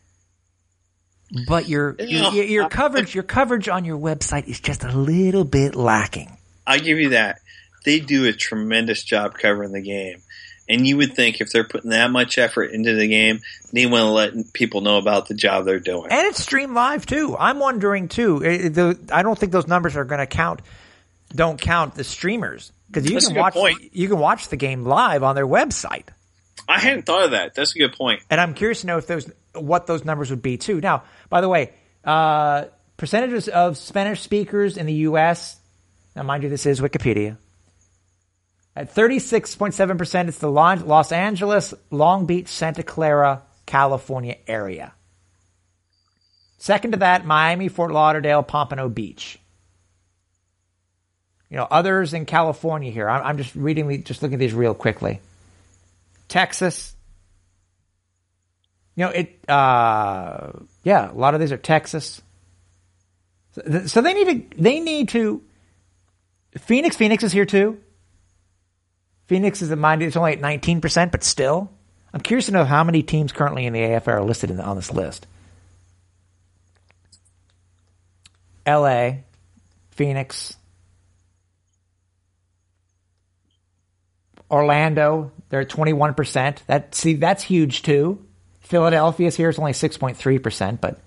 but your your, your, your coverage your coverage on your website is just a little bit lacking. I give you that. They do a tremendous job covering the game, and you would think if they're putting that much effort into the game, they want to let people know about the job they're doing. And it's streamed live too. I'm wondering too. It, the, I don't think those numbers are going to count. Don't count the streamers. Because you That's can a good watch, point. you can watch the game live on their website. I hadn't thought of that. That's a good point. And I'm curious to know if those, what those numbers would be too. Now, by the way, uh, percentages of Spanish speakers in the U S. Now, mind you, this is Wikipedia. At thirty-six point seven percent, it's the Los Angeles, Long Beach, Santa Clara, California area. Second to that, Miami, Fort Lauderdale, Pompano Beach. You know, others in California here. I'm just reading, just looking at these real quickly. Texas. You know, it, uh, yeah, a lot of these are Texas. So, so they need to, they need to, Phoenix, Phoenix is here too. Phoenix is, mind, it's only at nineteen percent, but still. I'm curious to know how many teams currently in the A F L are listed in the, on this list. L A, Phoenix, Orlando, they're at twenty-one percent. That, see, that's huge too. Philadelphia's here, it's only six point three percent, but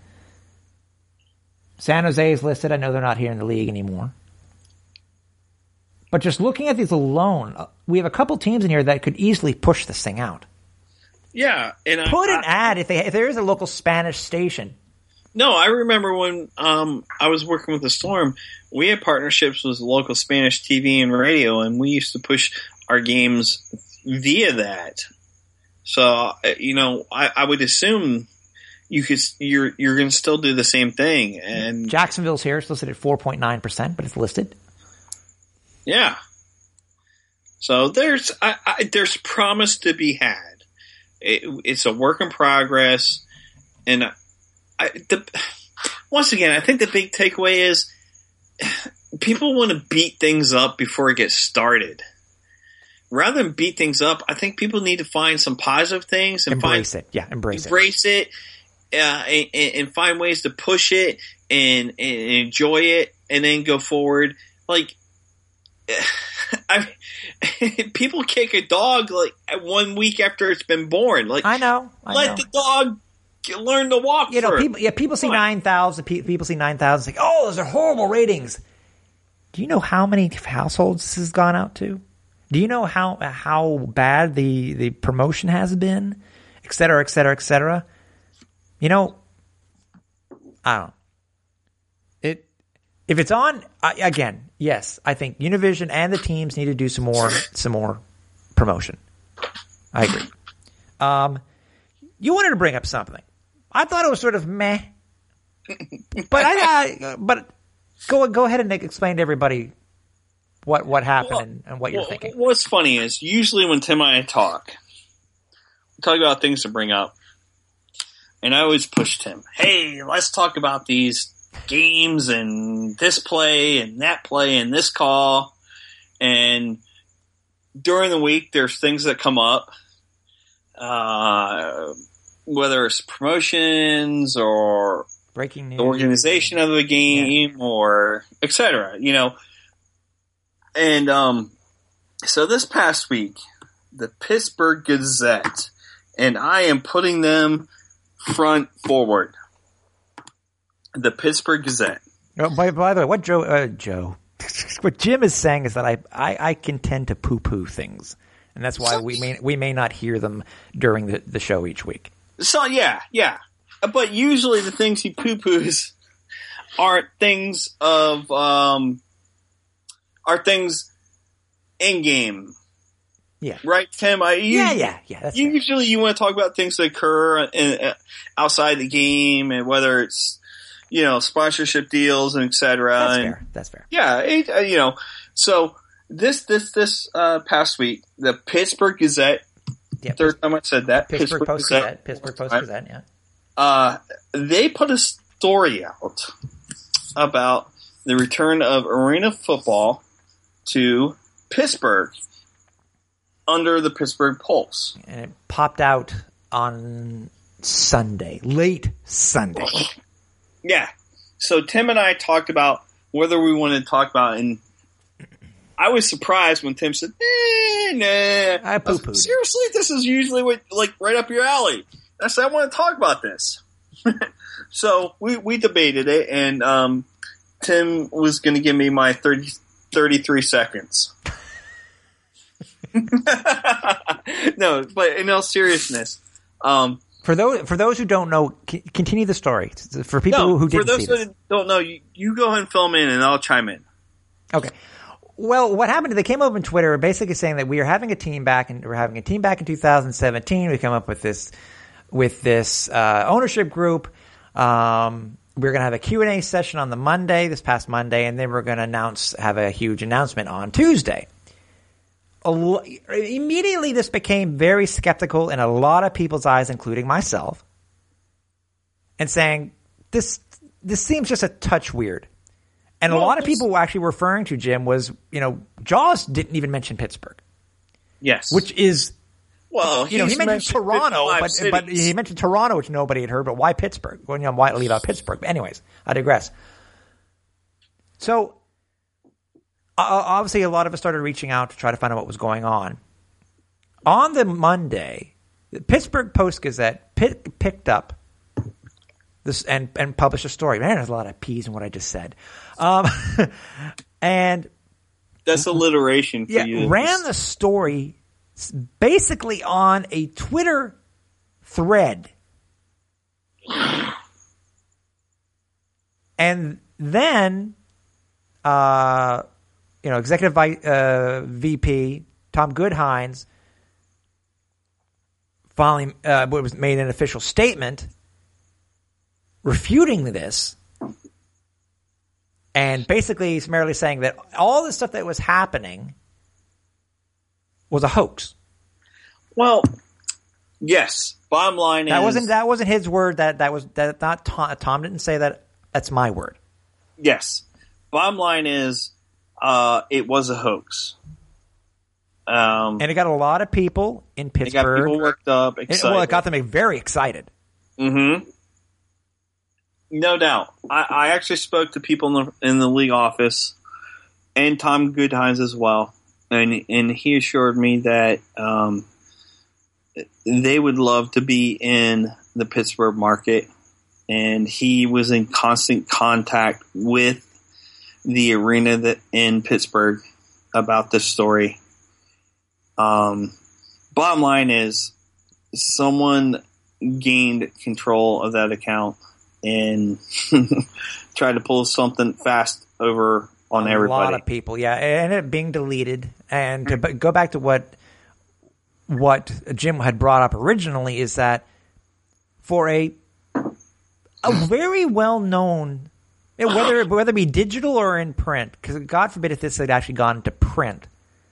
San Jose is listed. I know they're not here in the league anymore. But just looking at these alone, we have a couple teams in here that could easily push this thing out. Yeah. and Put I, an ad if, they, if there is a local Spanish station. No, I remember when um, I was working with the Storm, we had partnerships with local Spanish T V and radio, and we used to push our games via that. So, you know, I, I would assume you could, you're you're going to still do the same thing. And Jacksonville's here. It's listed at four point nine percent, but it's listed. Yeah. So there's I, I, there's promise to be had. It, it's a work in progress, and I, the, once again, I think the big takeaway is people want to beat things up before it gets started. Rather than beat things up, I think people need to find some positive things and embrace find, it. Yeah, embrace, embrace it, it uh, and, and find ways to push it and, and enjoy it, and then go forward. Like, I people kick a dog like one week after it's been born. Like, I know, I let know. the dog learn to walk. You know, first. people. Yeah, people see nine thousand. People see nine thousand. Like, oh, those are horrible ratings. Do you know how many households this has gone out to? Do you know how how bad the, the promotion has been, et cetera, et cetera, et cetera? You know, I don't know. It, if it's on, I, again, yes, I think Univision and the teams need to do some more some more promotion. I agree. Um, you wanted to bring up something. I thought it was sort of meh, but I, I but go go ahead and explain to everybody what what happened well, and, and what you're well, thinking. What's funny is usually when Tim and I talk, we talk about things to bring up, and I always push Tim. Hey, let's talk about these games and this play and that play and this call. And during the week, there's things that come up, uh, whether it's promotions or breaking news, the organization of the game, yeah. or et cetera. You know. And um, so this past week, the Pittsburgh Gazette, and I am putting them front forward. The Pittsburgh Gazette. Oh, by, by the way, what Joe, uh, Joe, what Jim is saying is that I, I, I can tend to poo-poo things, and that's why so, we may we may not hear them during the, the show each week. So yeah, yeah, but usually the things he poo-poos aren't things of um. are things in game. Yeah. Right, Tim? I, you, yeah, yeah, yeah. That's usually fair. You want to talk about things that occur in, uh, outside the game, and whether it's, you know, sponsorship deals and et cetera. That's and, fair. That's fair. Yeah, it, uh, you know. So this this this uh, past week, the Pittsburgh Gazette. Yep. Third time I said that. Pittsburgh, Pittsburgh Post Gazette. Gazette. Pittsburgh Post Gazette. Yeah. Uh, they put a story out about the return of arena football to Pittsburgh, under the Pittsburgh Pulse. And it popped out on Sunday, late Sunday. Yeah. So Tim and I talked about whether we wanted to talk about it, and I was surprised when Tim said, eh, nah. I poo-pooed. Seriously, this is usually what, like right up your alley. I said, I want to talk about this. So we, we debated it, and um, Tim was going to give me my thirty, thirty-three seconds. No, but in all seriousness, um, for those for those who don't know, c- continue the story. For people no, who didn't for those see this. who don't know, you, you go ahead and fill in, and I'll chime in. Okay. Well, what happened? They came over on Twitter, basically saying that we are having a team back, and we're having a team back in two thousand seventeen. We come up with this with this uh, ownership group. Um, we're going to have a Q and A session on the Monday, this past Monday, and then we're going to announce have a huge announcement on Tuesday. Immediately, this became very skeptical in a lot of people's eyes, including myself, and saying this this seems just a touch weird. And well, a lot of people were actually referring to, Jim, was, you know, Jaws didn't even mention Pittsburgh. Yes. Which is, well, you know, he mentioned, mentioned Toronto, but, but he mentioned Toronto, which nobody had heard, but why Pittsburgh? Well, you know, why leave out Pittsburgh? But anyways, I digress. So, uh, obviously, a lot of us started reaching out to try to find out what was going on. On the Monday, the Pittsburgh Post-Gazette pick, picked up this and, and published a story. Man, there's a lot of P's in what I just said. Um, and that's alliteration for yeah, you. Ran the story basically on a Twitter thread. And then, uh, you know, Executive Vice, uh, V P Tom Goodhines finally uh, was made an official statement refuting this, and basically summarily saying that all the stuff that was happening was a hoax. Well, yes. Bottom line that is wasn't that wasn't his word. That that was that not Tom. Tom didn't say that. That's my word. Yes. Bottom line is, uh, it was a hoax. Um, and it got a lot of people in Pittsburgh. It got people worked up, excited. It, well, it got them very excited. Mm-hmm. No doubt. I, I actually spoke to people in the, in the league office, and Tom Goodhines as well, and and he assured me that um, they would love to be in the Pittsburgh market, and he was in constant contact with the arena that in Pittsburgh about this story. Um, bottom line is, someone gained control of that account and tried to pull something fast over on a everybody. A lot of people, yeah. It ended up being deleted. And to go back to what what Jim had brought up originally is that for a a very well known, whether whether it be digital or in print, because God forbid if this had actually gone into print,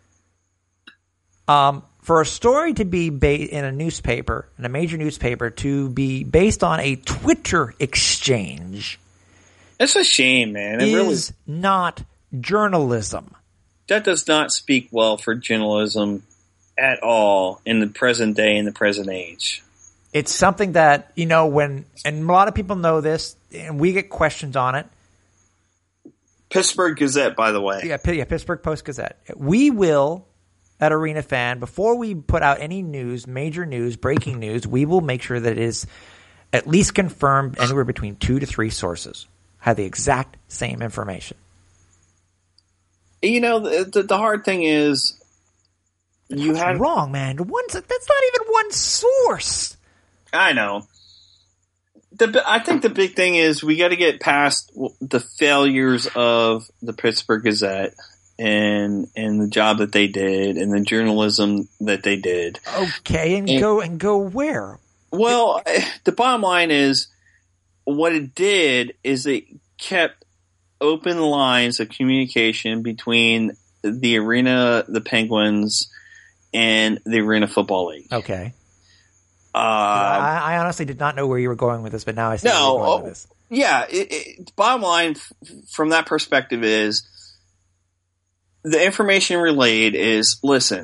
um, for a story to be based in a newspaper, in a major newspaper, to be based on a Twitter exchange, it's a shame, man. It is really, not journalism. That does not speak well for journalism at all in the present day, in the present age. It's something that, you know, when, and a lot of people know this, and we get questions on it. Pittsburgh Gazette, by the way. Yeah, yeah Pittsburgh Post-Gazette. We will, at Arena Fan, before we put out any news, major news, breaking news, we will make sure that it is at least confirmed anywhere between two to three sources have the exact same information. You know, the, the, the hard thing is, you that's had wrong, man. One, that's not even one source. I know. The, I think the big thing is we got to get past the failures of the Pittsburgh Gazette and and the job that they did and the journalism that they did. Okay, and, and go and go where? Well, the bottom line is what it did is it kept open lines of communication between the arena, the Penguins, and the Arena Football League. Okay. Uh, I, I honestly did not know where you were going with this, but now I see no, where you're going with this. Yeah, it, it, bottom line f- from that perspective is the information relayed is, listen,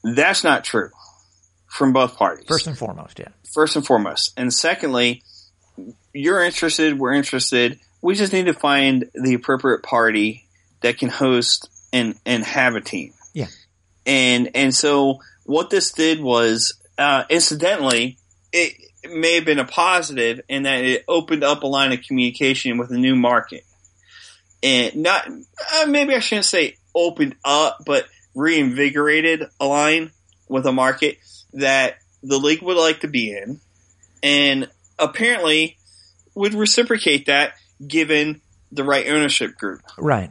That's not true from both parties. First and foremost, yeah. First and foremost. And secondly, you're interested, we're interested. We just need to find the appropriate party that can host and, and have a team. Yeah. And and so what this did was, uh, incidentally, it, it may have been a positive in that it opened up a line of communication with a new market. And not, uh, maybe I shouldn't say opened up, but reinvigorated a line with a market that the league would like to be in, and apparently would reciprocate that given the right ownership group. Right.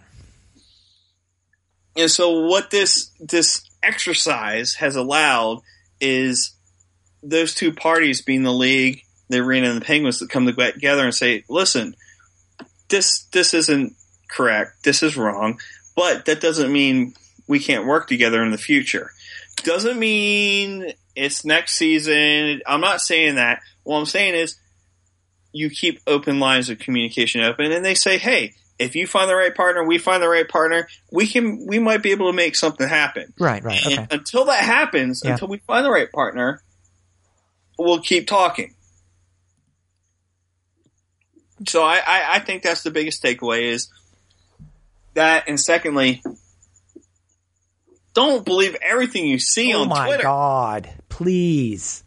And so what this this exercise has allowed is those two parties, being the league, the arena, and the Penguins, to come together and say, listen, this this isn't correct, this is wrong, but that doesn't mean we can't work together in the future. Doesn't mean it's next season. I'm not saying that. What I'm saying is you keep open lines of communication open, and they say, hey, if you find the right partner, we find the right partner, we can, we might be able to make something happen. Right, right. Okay. And until that happens, yeah. until we find the right partner, we'll keep talking. So I, I, I think that's the biggest takeaway is that, and secondly, don't believe everything you see oh on my Twitter. God, please.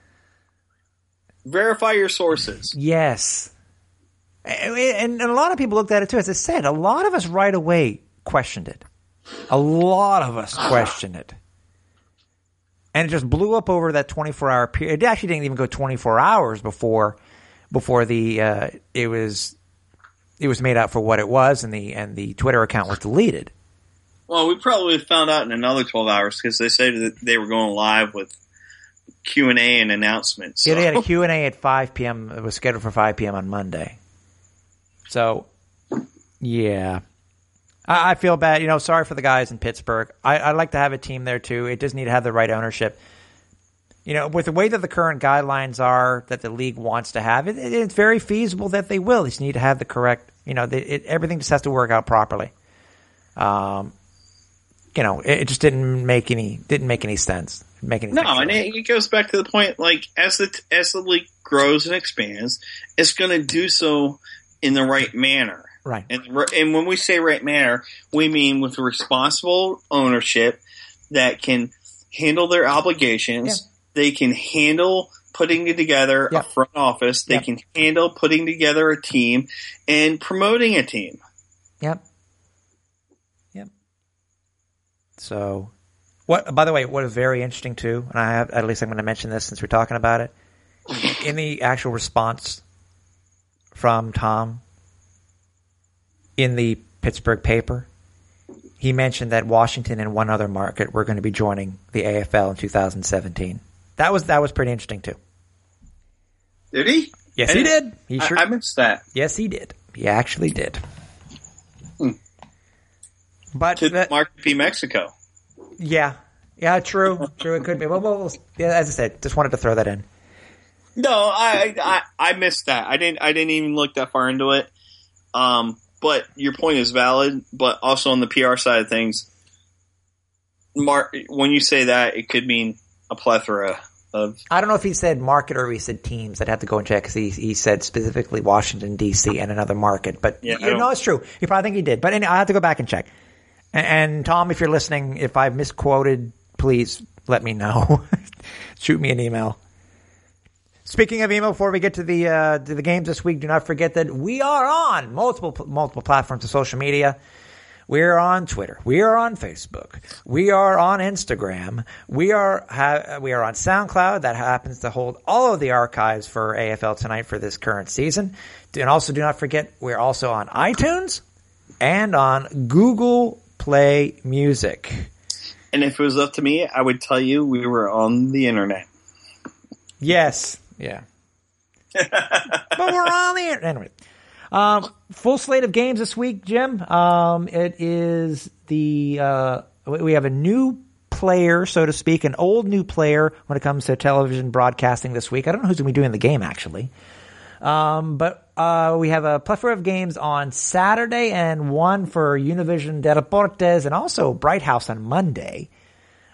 Verify your sources. Yes. And, and a lot of people looked at it too. As I said, a lot of us right away questioned it. A lot of us questioned it. And it just blew up over that twenty-four hour period. It actually didn't even go twenty-four hours before before the uh, it was it was made out for what it was, and the and the Twitter account was deleted. Well, we probably found out in another twelve hours because they said that they were going live with Q and A and announcements. So. Yeah, they had a Q and A at five p.m. It was scheduled for five p.m. on Monday. So, yeah. I, I feel bad. You know, sorry for the guys in Pittsburgh. I, I'd like to have a team there, too. It does need to have the right ownership. You know, with the way that the current guidelines are that the league wants to have, it, it, it's very feasible that they will. They just need to have the correct, you know, they, it, everything just has to work out properly. Um, you know, it, it just didn't make any didn't make any sense. Make any no, sense and it, it goes back to the point, like, as the as the league grows and expands, it's going to do so in the right manner. Right. And, and when we say right manner, we mean with responsible ownership that can handle their obligations. Yeah. They can handle putting together Yep. a front office. They Yep. can handle putting together a team and promoting a team. Yep. Yep. So, what? By the way, what is very interesting too, and I have, at least I'm going to mention this since we're talking about it, in the actual response from Tom in the Pittsburgh paper, he mentioned that Washington and one other market were going to be joining the A F L in two thousand seventeen. That was that was pretty interesting too. Did he? Yes, I he didn't- did. He sure. I, I missed that. Yes, he did. He actually did. Hmm. But To that, Mark P. Mexico. yeah, yeah, true, true. It could be. Well, well, well, yeah, as I said, just wanted to throw that in. No, I, I I missed that. I didn't I didn't even look that far into it. Um, but your point is valid. But also on the P R side of things, Mark, when you say that, it could mean a plethora of. I don't know if he said market or if he said teams. I'd have to go and check because he he said specifically Washington D C and another market. But Yeah, you I don't- know, it's true. He probably think he did. But anyway, I have to go back and check. And, and Tom, if you're listening, if I misquoted, please let me know. Shoot me an email. Speaking of email, before we get to the uh, to the games this week, do not forget that we are on multiple multiple platforms of social media. We are on Twitter. We are on Facebook. We are on Instagram. We are ha- we are on SoundCloud. That happens to hold all of the archives for A F L Tonight for this current season. And also, do not forget, we're also on iTunes and on Google Play Music. And if it was up to me, I would tell you we were on the internet. Yes. Yeah. But we're on the internet. Anyway. Um, full slate of games this week, Jim. Um, it is the, uh, we have a new player, so to speak, an old new player when it comes to television broadcasting this week. I don't know who's going to be doing the game, actually. Um, but, uh, we have a plethora of games on Saturday and one for Univision Deportes and also Bright House on Monday.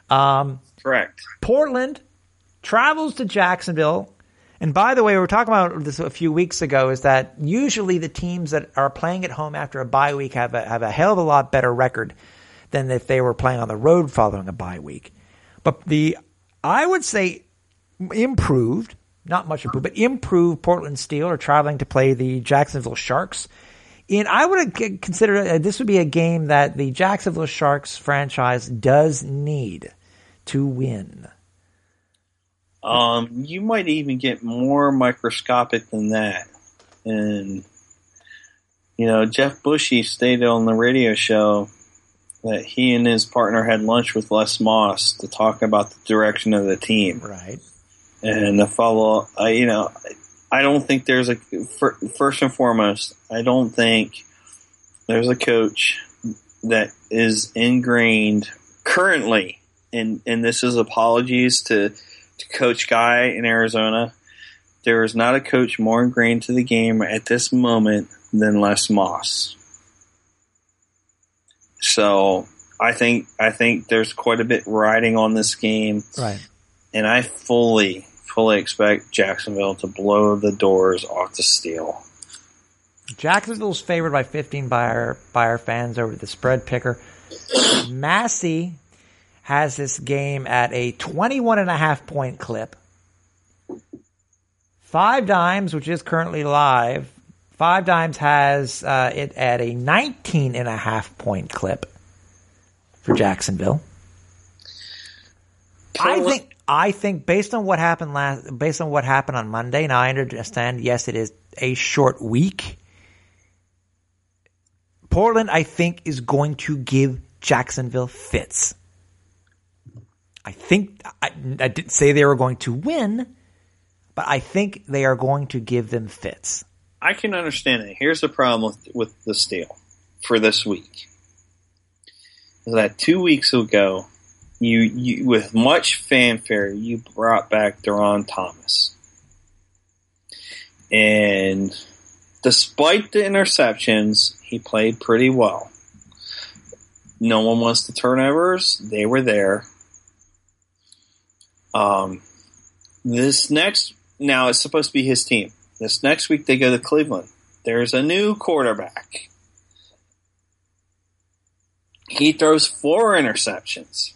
Um, Correct. Portland travels to Jacksonville. And by the way, we were talking about this a few weeks ago, is that usually the teams that are playing at home after a bye week have a, have a hell of a lot better record than if they were playing on the road following a bye week. But the, I would say, improved, not much improved, but improved Portland Steel are traveling to play the Jacksonville Sharks. And I would consider uh, this would be a game that the Jacksonville Sharks franchise does need to win. Um, you might even get more microscopic than that. And, you know, Jeff Bushy stated on the radio show that he and his partner had lunch with Les Moss to talk about the direction of the team. Right. And the follow, uh, you know, I don't think there's a, first and foremost, I don't think there's a coach that is ingrained currently, and, and this is apologies to, to Coach Guy in Arizona. There is not a coach more ingrained to the game at this moment than Les Moss. So I think I think there's quite a bit riding on this game. Right. And I fully, fully expect Jacksonville to blow the doors off the Steel. Jacksonville's favored by fifteen by our, by our fans over the spread picker. Massey has this game at a twenty-one and a half point clip. Five Dimes, which is currently live, Five Dimes has uh, it at a nineteen and a half point clip for Jacksonville. I think I think based on what happened last, based on what happened on Monday. Now I understand. Yes, it is a short week. Portland, I think, is going to give Jacksonville fits. I think I, I didn't say they were going to win, but I think they are going to give them fits. I can understand it. Here's the problem with, with the Steel for this week. Is that two weeks ago, you, you with much fanfare, you brought back Deron Thomas. And despite the interceptions, he played pretty well. No one wants the turnovers. They were there. Um, this next, now it's supposed to be his team. This next week they go to Cleveland. There's a new quarterback. He throws four interceptions.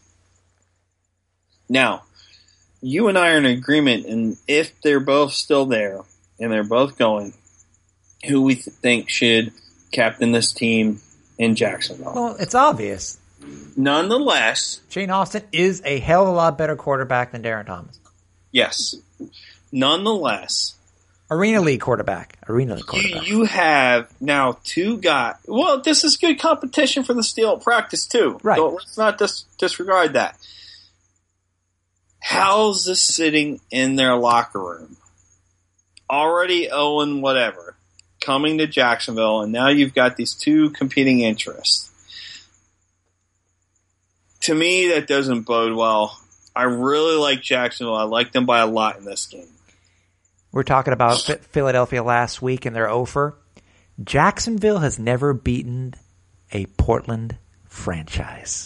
Now, you and I are in agreement, and if they're both still there and they're both going, who we th- think should captain this team in Jacksonville. Well, it's obvious. Nonetheless, Shane Austin is a hell of a lot better quarterback than Darren Thomas. yes. Nonetheless, Arena League quarterback. Arena League you, quarterback. you have now two guys. Well, this is good competition for the Steel practice too. Right. So let's not dis- disregard that. How's this sitting in their locker room? Already owing whatever. Coming to Jacksonville, and now you've got these two competing interests. To me, that doesn't bode well. I really like Jacksonville. I like them by a lot in this game. We're talking about Philadelphia last week and their offer. Jacksonville has never beaten a Portland franchise.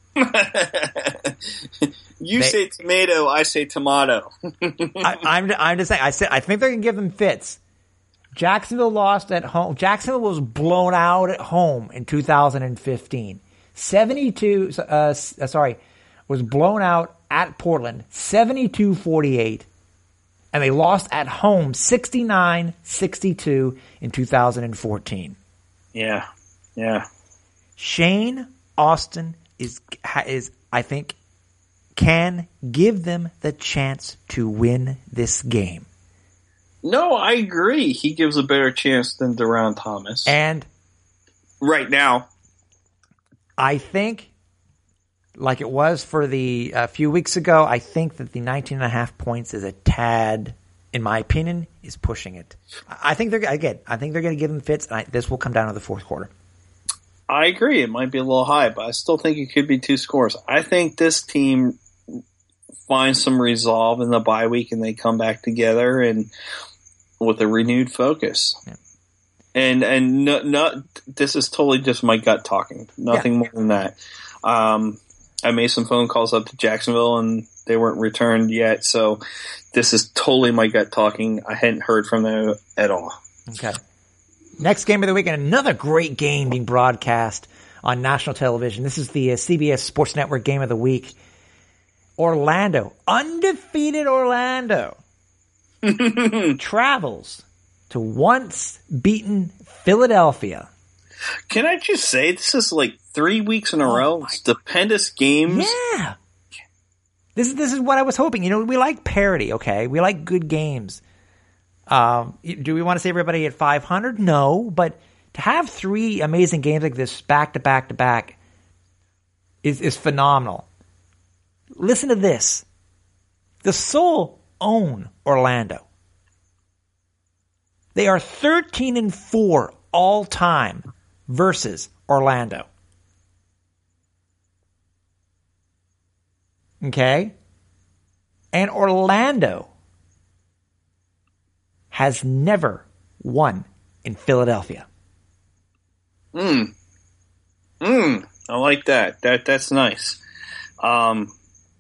You They, say tomato, I say tomato. I, I'm, I'm just saying. I said I think they're going to give them fits. Jacksonville lost at home. Jacksonville was blown out at home in two thousand fifteen. seventy-two, uh, sorry, was blown out at Portland, seventy-two forty-eight. And they lost at home sixty-nine sixty-two in two thousand fourteen. Yeah, yeah. Shane Austin is, is I think, can give them the chance to win this game. No, I agree. He gives a better chance than Deron Thomas. And right now, I think, like it was for the a uh, few weeks ago, I think that the nineteen and a half points is a tad, in my opinion, is pushing it. I think they're again. I think they're going to give them fits, and I, this will come down to the fourth quarter. I agree. It might be a little high, but I still think it could be two scores. I think this team finds some resolve in the bye week, and they come back together and with a renewed focus. Yeah. And and no, not this is totally just my gut talking. Nothing yeah. more than that. Um, I made some phone calls up to Jacksonville, and they weren't returned yet. So this is totally my gut talking. I hadn't heard from them at all. Okay. Next game of the week, and another great game being broadcast on national television. This is the uh, C B S Sports Network game of the week. Orlando, undefeated Orlando, travels to once beaten Philadelphia. Can I just say, this is like three weeks in a Oh row. my- Stupendous games. Yeah. This is this is what I was hoping. You know, we like parity, okay? We like good games. Um, do we want to see everybody at five hundred? No, but to have three amazing games like this back to back to back is is phenomenal. Listen to this. The Soul own Orlando. They are thirteen and four all time versus Orlando. Okay? And Orlando has never won in Philadelphia. Mm. Mm. I like that. That that's nice. Um,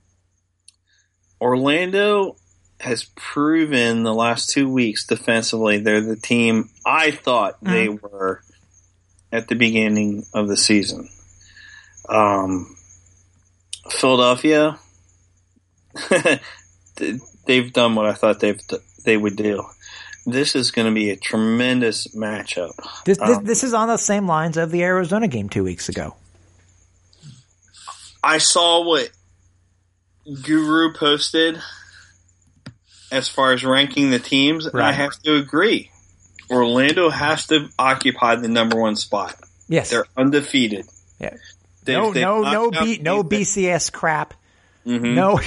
Orlando has proven the last two weeks defensively they're the team I thought mm. they were at the beginning of the season. Um, Philadelphia, they've done what I thought they've they would do. This is going to be a tremendous matchup. This, this, um, this is on the same lines of the Arizona game two weeks ago. I saw what Guru posted as far as ranking the teams, and right. I have to agree. Orlando has to occupy the number one spot. Yes, they're undefeated. Yeah, They've, no, they've no, no, knocked B, out no the- B C S crap. Mhm. No.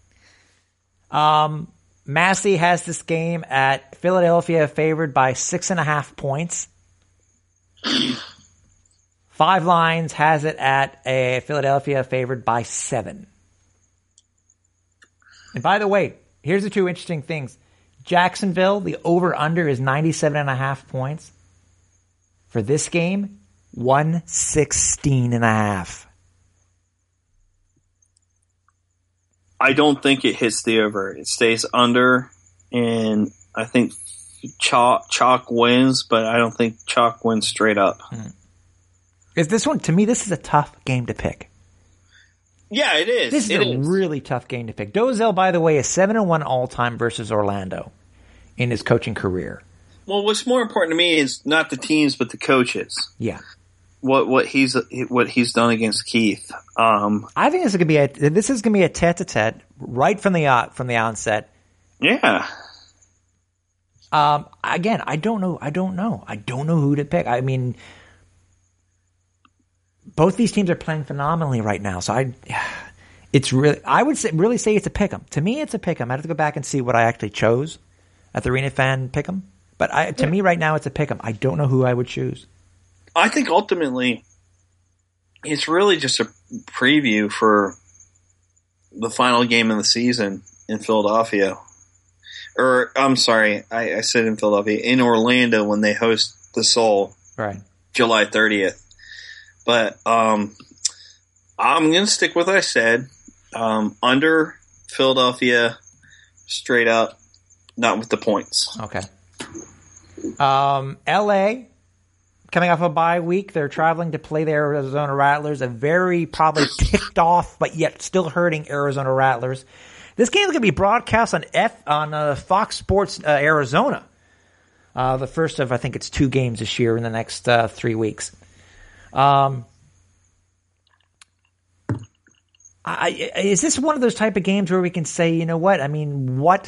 um, Massey has this game at Philadelphia favored by six and a half points. Five Lines has it at a Philadelphia favored by seven. And by the way, here's the two interesting things. Jacksonville, the over-under is ninety-seven and a half points. For this game, one sixteen and a half. I don't think it hits the over. It stays under, and I think Chalk, Chalk wins, but I don't think Chalk wins straight up. Is this one, to me, this is a tough game to pick. Yeah, it is. This is it a is. really tough game to pick. Dozel, by the way, is seven and one all-time versus Orlando in his coaching career. Well, what's more important to me is not the teams, but the coaches. Yeah. What what he's what he's done against Keith. Um, I think this is gonna be a this is gonna be a tete-a-tete right from the uh, from the onset. yeah. Um, again, I don't know. I don't know. I don't know who to pick. I mean, both these teams are playing phenomenally right now. So I, it's really, I would say, really say it's a pick 'em. To me, it's a pick 'em. I have to go back and see what I actually chose at the Arena Fan pick 'em. But I, to yeah. me, right now, it's a pick 'em. I don't know who I would choose. I think ultimately, it's really just a preview for the final game of the season in Philadelphia. Or, I'm sorry, I, I said in Philadelphia, in Orlando when they host the Soul, right, July thirtieth. But um, I'm going to stick with what I said. Um, under Philadelphia, straight up, not with the points. Okay. Um, L A, coming off a bye week, they're traveling to play the Arizona Rattlers, a very probably ticked off but yet still hurting Arizona Rattlers. This game is going to be broadcast on F on uh, Fox Sports uh, Arizona. Uh, the first of, I think it's two games this year in the next uh, three weeks. Um, I, is this one of those type of games where we can say, you know what? I mean, what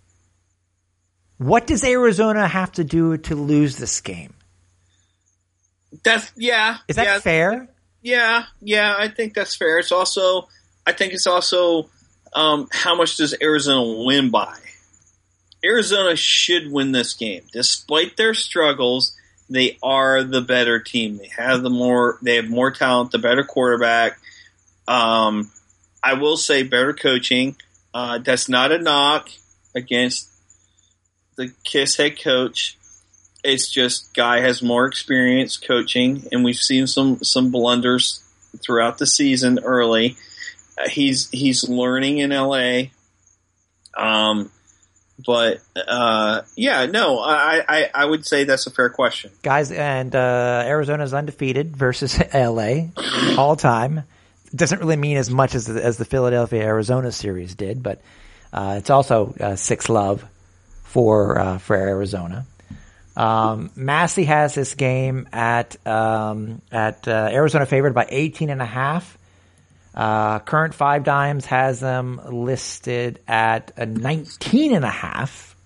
what does Arizona have to do to lose this game? That's yeah. Is that yeah, fair? Yeah, yeah. I think that's fair. It's also, I think it's also, um, how much does Arizona win by? Arizona should win this game, despite their struggles. They are the better team. They have the more. They have more talent. The better quarterback. Um, I will say better coaching. Uh, that's not a knock against the KISS head coach. It's just guy has more experience coaching, and we've seen some some blunders throughout the season early. he's he's learning in L A. Um, but uh, yeah, no, I, I I would say that's a fair question, guys. And uh, Arizona's undefeated versus L A all time. It doesn't really mean as much as the, as the Philadelphia Arizona series did, but uh, it's also uh, six love for uh, for Arizona. Um, Massey has this game at um, at uh, Arizona favored by eighteen and a half. Uh, current Five Dimes has them listed at a nineteen and a half.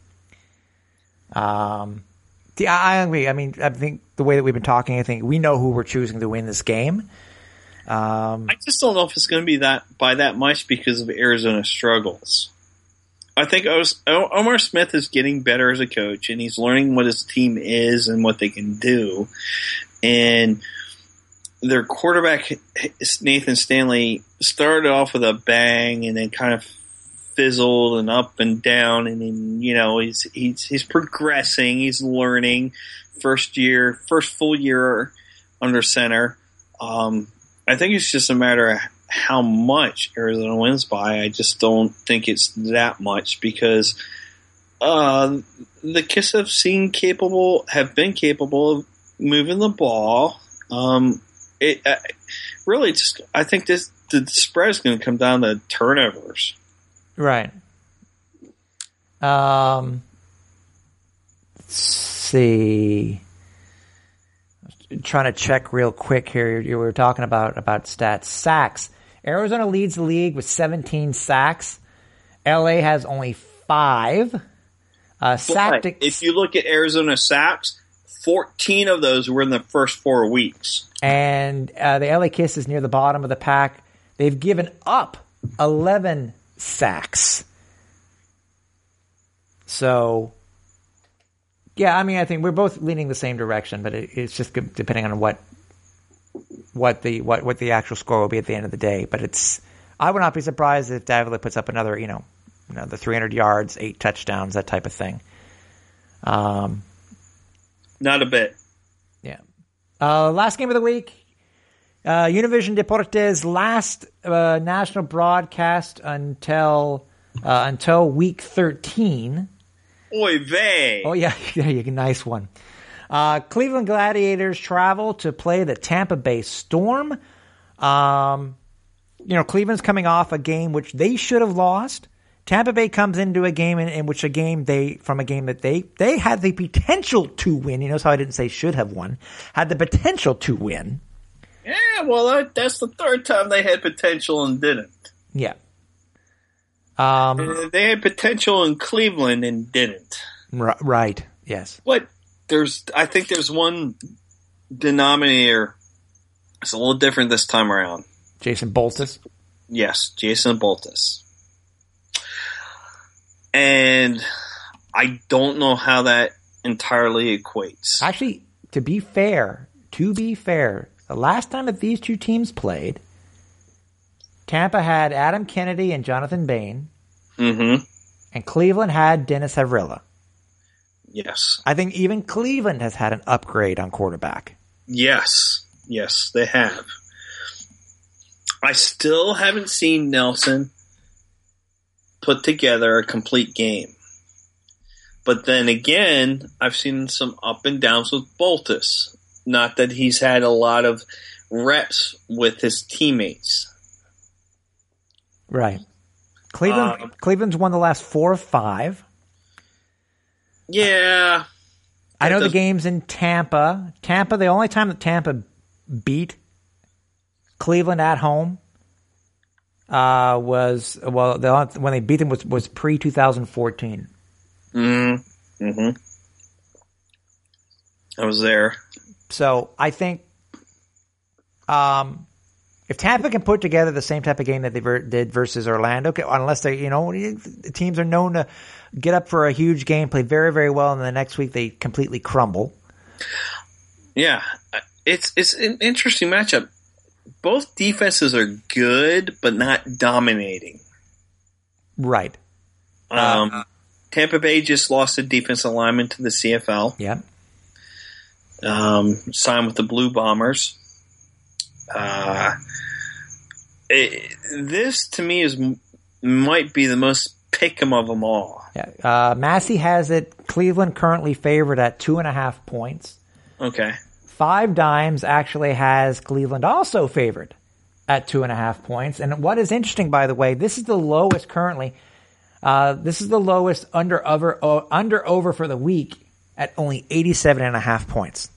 Um, the, I agree. I mean, I think the way that we've been talking, I think we know who we're choosing to win this game. Um, I just don't know if it's going to be that by that much because of Arizona's struggles. I think Omar Smith is getting better as a coach, and he's learning what his team is and what they can do. And their quarterback, Nathan Stanley, started off with a bang and then kind of fizzled and up and down. And then, you know, he's he's he's progressing. He's learning. First year, first full year under center. Um, I think it's just a matter of how much Arizona wins by. I just don't think it's that much because uh, the Kiss have seen capable, have been capable of moving the ball. Um, it uh, really, just I think this the spread is going to come down to turnovers. Right. Um. Let's see. I'm trying to check real quick here. You were talking about about stats. Sacks. Arizona leads the league with seventeen sacks. L A has only five. Uh, sacked but if you look at Arizona sacks, fourteen of those were in the first four weeks. And uh, the L A Kiss is near the bottom of the pack. They've given up eleven sacks. So, yeah, I mean, I think we're both leaning the same direction, but it, it's just depending on what what the what, what the actual score will be at the end of the day. But it's I would not be surprised if Davila puts up another, you know, another three hundred yards, eight touchdowns, that type of thing. Um, not a bit. Yeah. Uh, last game of the week, uh, Univision Deportes' last uh, national broadcast until uh, until week thirteen. Oy vey. Oh yeah, yeah, yeah, nice one. Uh, Cleveland Gladiators travel to play the Tampa Bay Storm. Um, you know, Cleveland's coming off a game which they should have lost. Tampa Bay comes into a game in, in which a game they from a game that they they had the potential to win. You notice how I didn't say should have won. Had the potential to win. Yeah, well, that, that's the third time they had potential and didn't. Yeah. Um, they had potential in Cleveland and didn't. R- right. Yes. What? There's, I think there's one denominator. It's a little different this time around. Jason Boltus? Yes, Jason Boltus. And I don't know how that entirely equates. Actually, to be fair, to be fair, the last time that these two teams played, Tampa had Adam Kennedy and Jonathan Bain. Mm-hmm. And Cleveland had Dennis Havrilla. Yes. I think even Cleveland has had an upgrade on quarterback. Yes. Yes, they have. I still haven't seen Nelson put together a complete game. But then again, I've seen some up and downs with Boltus. Not that he's had a lot of reps with his teammates. Right. Cleveland. Um, Cleveland's won the last four or five. Yeah. I know the game's in Tampa. Tampa, the only time that Tampa beat Cleveland at home uh, was, well, the, when they beat them was, was pre twenty fourteen. Mm-hmm. Mm-hmm. I was there. So I think um, if Tampa can put together the same type of game that they ver- did versus Orlando, unless they, you know, the teams are known to get up for a huge game, play very, very well, and the next week they completely crumble. Yeah, it's it's an interesting matchup. Both defenses are good, but not dominating. Right. Um, uh, Tampa Bay just lost a defensive lineman to the C F L. Yeah. Um, signed with the Blue Bombers. Uh, it, this to me is might be the most pick'em of them all. Yeah, uh, Massey has it. Cleveland currently favored at two and a half points. Okay. Five Dimes actually has Cleveland also favored at two and a half points. And what is interesting, by the way, this is the lowest currently. Uh, this is the lowest under over uh, under over for the week at only eighty-seven and a half points.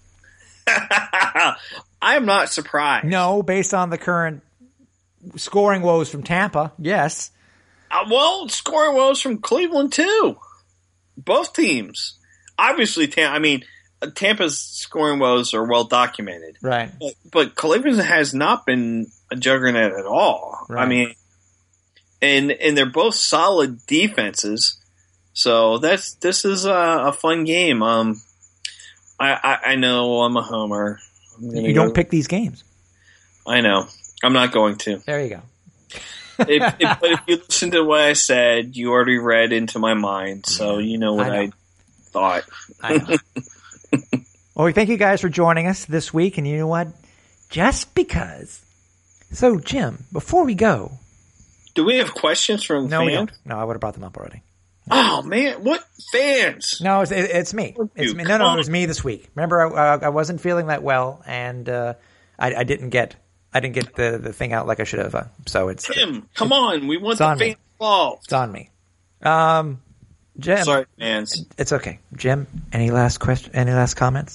I'm not surprised. No, based on the current scoring woes from Tampa, yes. Uh, well, scoring woes from Cleveland too. Both teams. Obviously, Tam- I mean, Tampa's scoring woes are well documented. Right. But, but Cleveland has not been a juggernaut at all. Right. I mean, and and they're both solid defenses. So that's this is a, a fun game. Um, I, I, I know I'm a homer. I'm You go, don't pick these games. I know. I'm not going to. There you go. if, if, but if you listen to what I said, you already read into my mind, so you know what I, I know. I thought. I know. Well, we thank you guys for joining us this week, and you know what? Just because. So, Jim, before we go. Do we have questions from No, fans? we don't. No, I would have brought them up already. Oh, man. What fans? No, it's, it, it's me. It's you. me. No, Come no, on. it was me this week. Remember, I, I wasn't feeling that well, and uh, I, I didn't get I didn't get the, the thing out like I should have. Uh, so it's Tim, come on. We want It's the on me. fans involved. it's on me. Um, Jim, Sorry, fans. it's okay. Jim, any last question? Any last comments?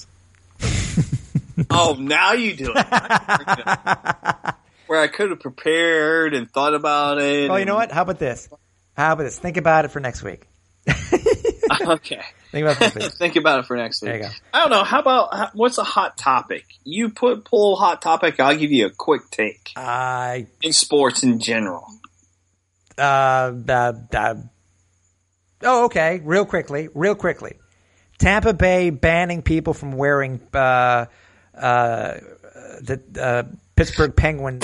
Oh, now you do it. Where I could have prepared and thought about it. Well, you know and- what? How about this? How about this? Think about it for next week. Okay. Think about it for next week. Think about it for next week. There you go. I don't know. How about how- what's a hot topic? You put pull a hot topic. I'll give you a quick take I in sports in general. uh, uh, uh, oh, okay. Real quickly, real quickly. Tampa Bay banning people from wearing uh, uh, the uh, Pittsburgh Penguins.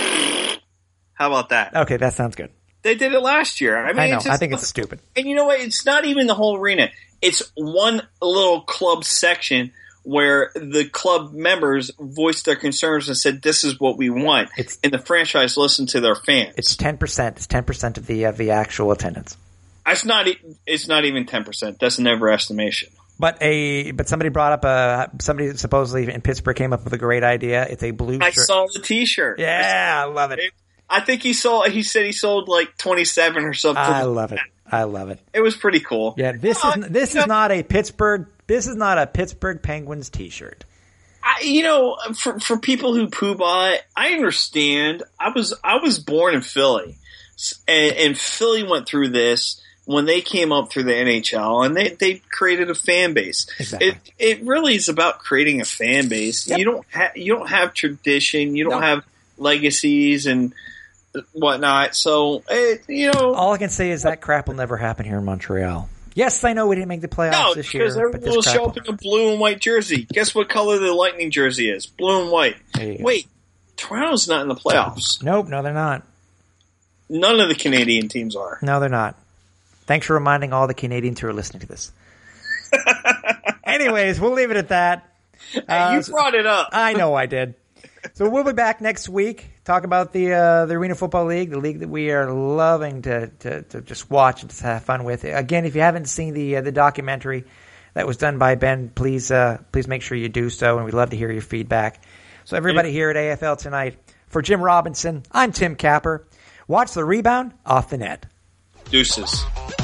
How about that? Okay, that sounds good. They did it last year. I mean, I know. it's just- I think it's stupid. And you know what? It's not even the whole arena. It's one little club section where the club members voiced their concerns and said, "This is what we want." It's- and the franchise listened to their fans. It's ten percent. It's ten percent of the of the actual attendance. It's not. e- It's not even ten percent. That's an overestimation. But a but somebody brought up a somebody supposedly in Pittsburgh came up with a great idea. It's a blue I shirt. saw the T-shirt. Yeah, I love it. I think he sold. He said he sold like twenty-seven or something. I love it. I love it. It was pretty cool. Yeah, this Uh, is this you is know, not a Pittsburgh. This is not a Pittsburgh Penguins T-shirt. I, you know, for for people who poo by it, I understand. I was I was born in Philly, and, and Philly went through this when they came up through the N H L, and they, they created a fan base. Exactly. It it really is about creating a fan base. Yep. You don't have you don't have tradition. You don't No. have legacies and whatnot. So it, you know, All I can say is that crap will never happen here in Montreal. Yes, I know we didn't make the playoffs no, this because year, everyone but this will crap show will up in a blue and white jersey. Guess what color the Lightning jersey is? Blue and white. There you go. Wait, Toronto's not in the playoffs. Nope, no, they're not. None of the Canadian teams are. No, they're not. Thanks for reminding all the Canadians who are listening to this. Anyways, we'll leave it at that. Uh, you brought it up. I know I did. So we'll be back next week. Talk about the uh, the Arena Football League, the league that we are loving to, to, to just watch and to have fun with. Again, if you haven't seen the uh, the documentary that was done by Ben, please uh, please make sure you do so, and we'd love to hear your feedback. So everybody here at A F L Tonight, for Jim Robinson, I'm Tim Capper. Watch the rebound off the net. Deuces.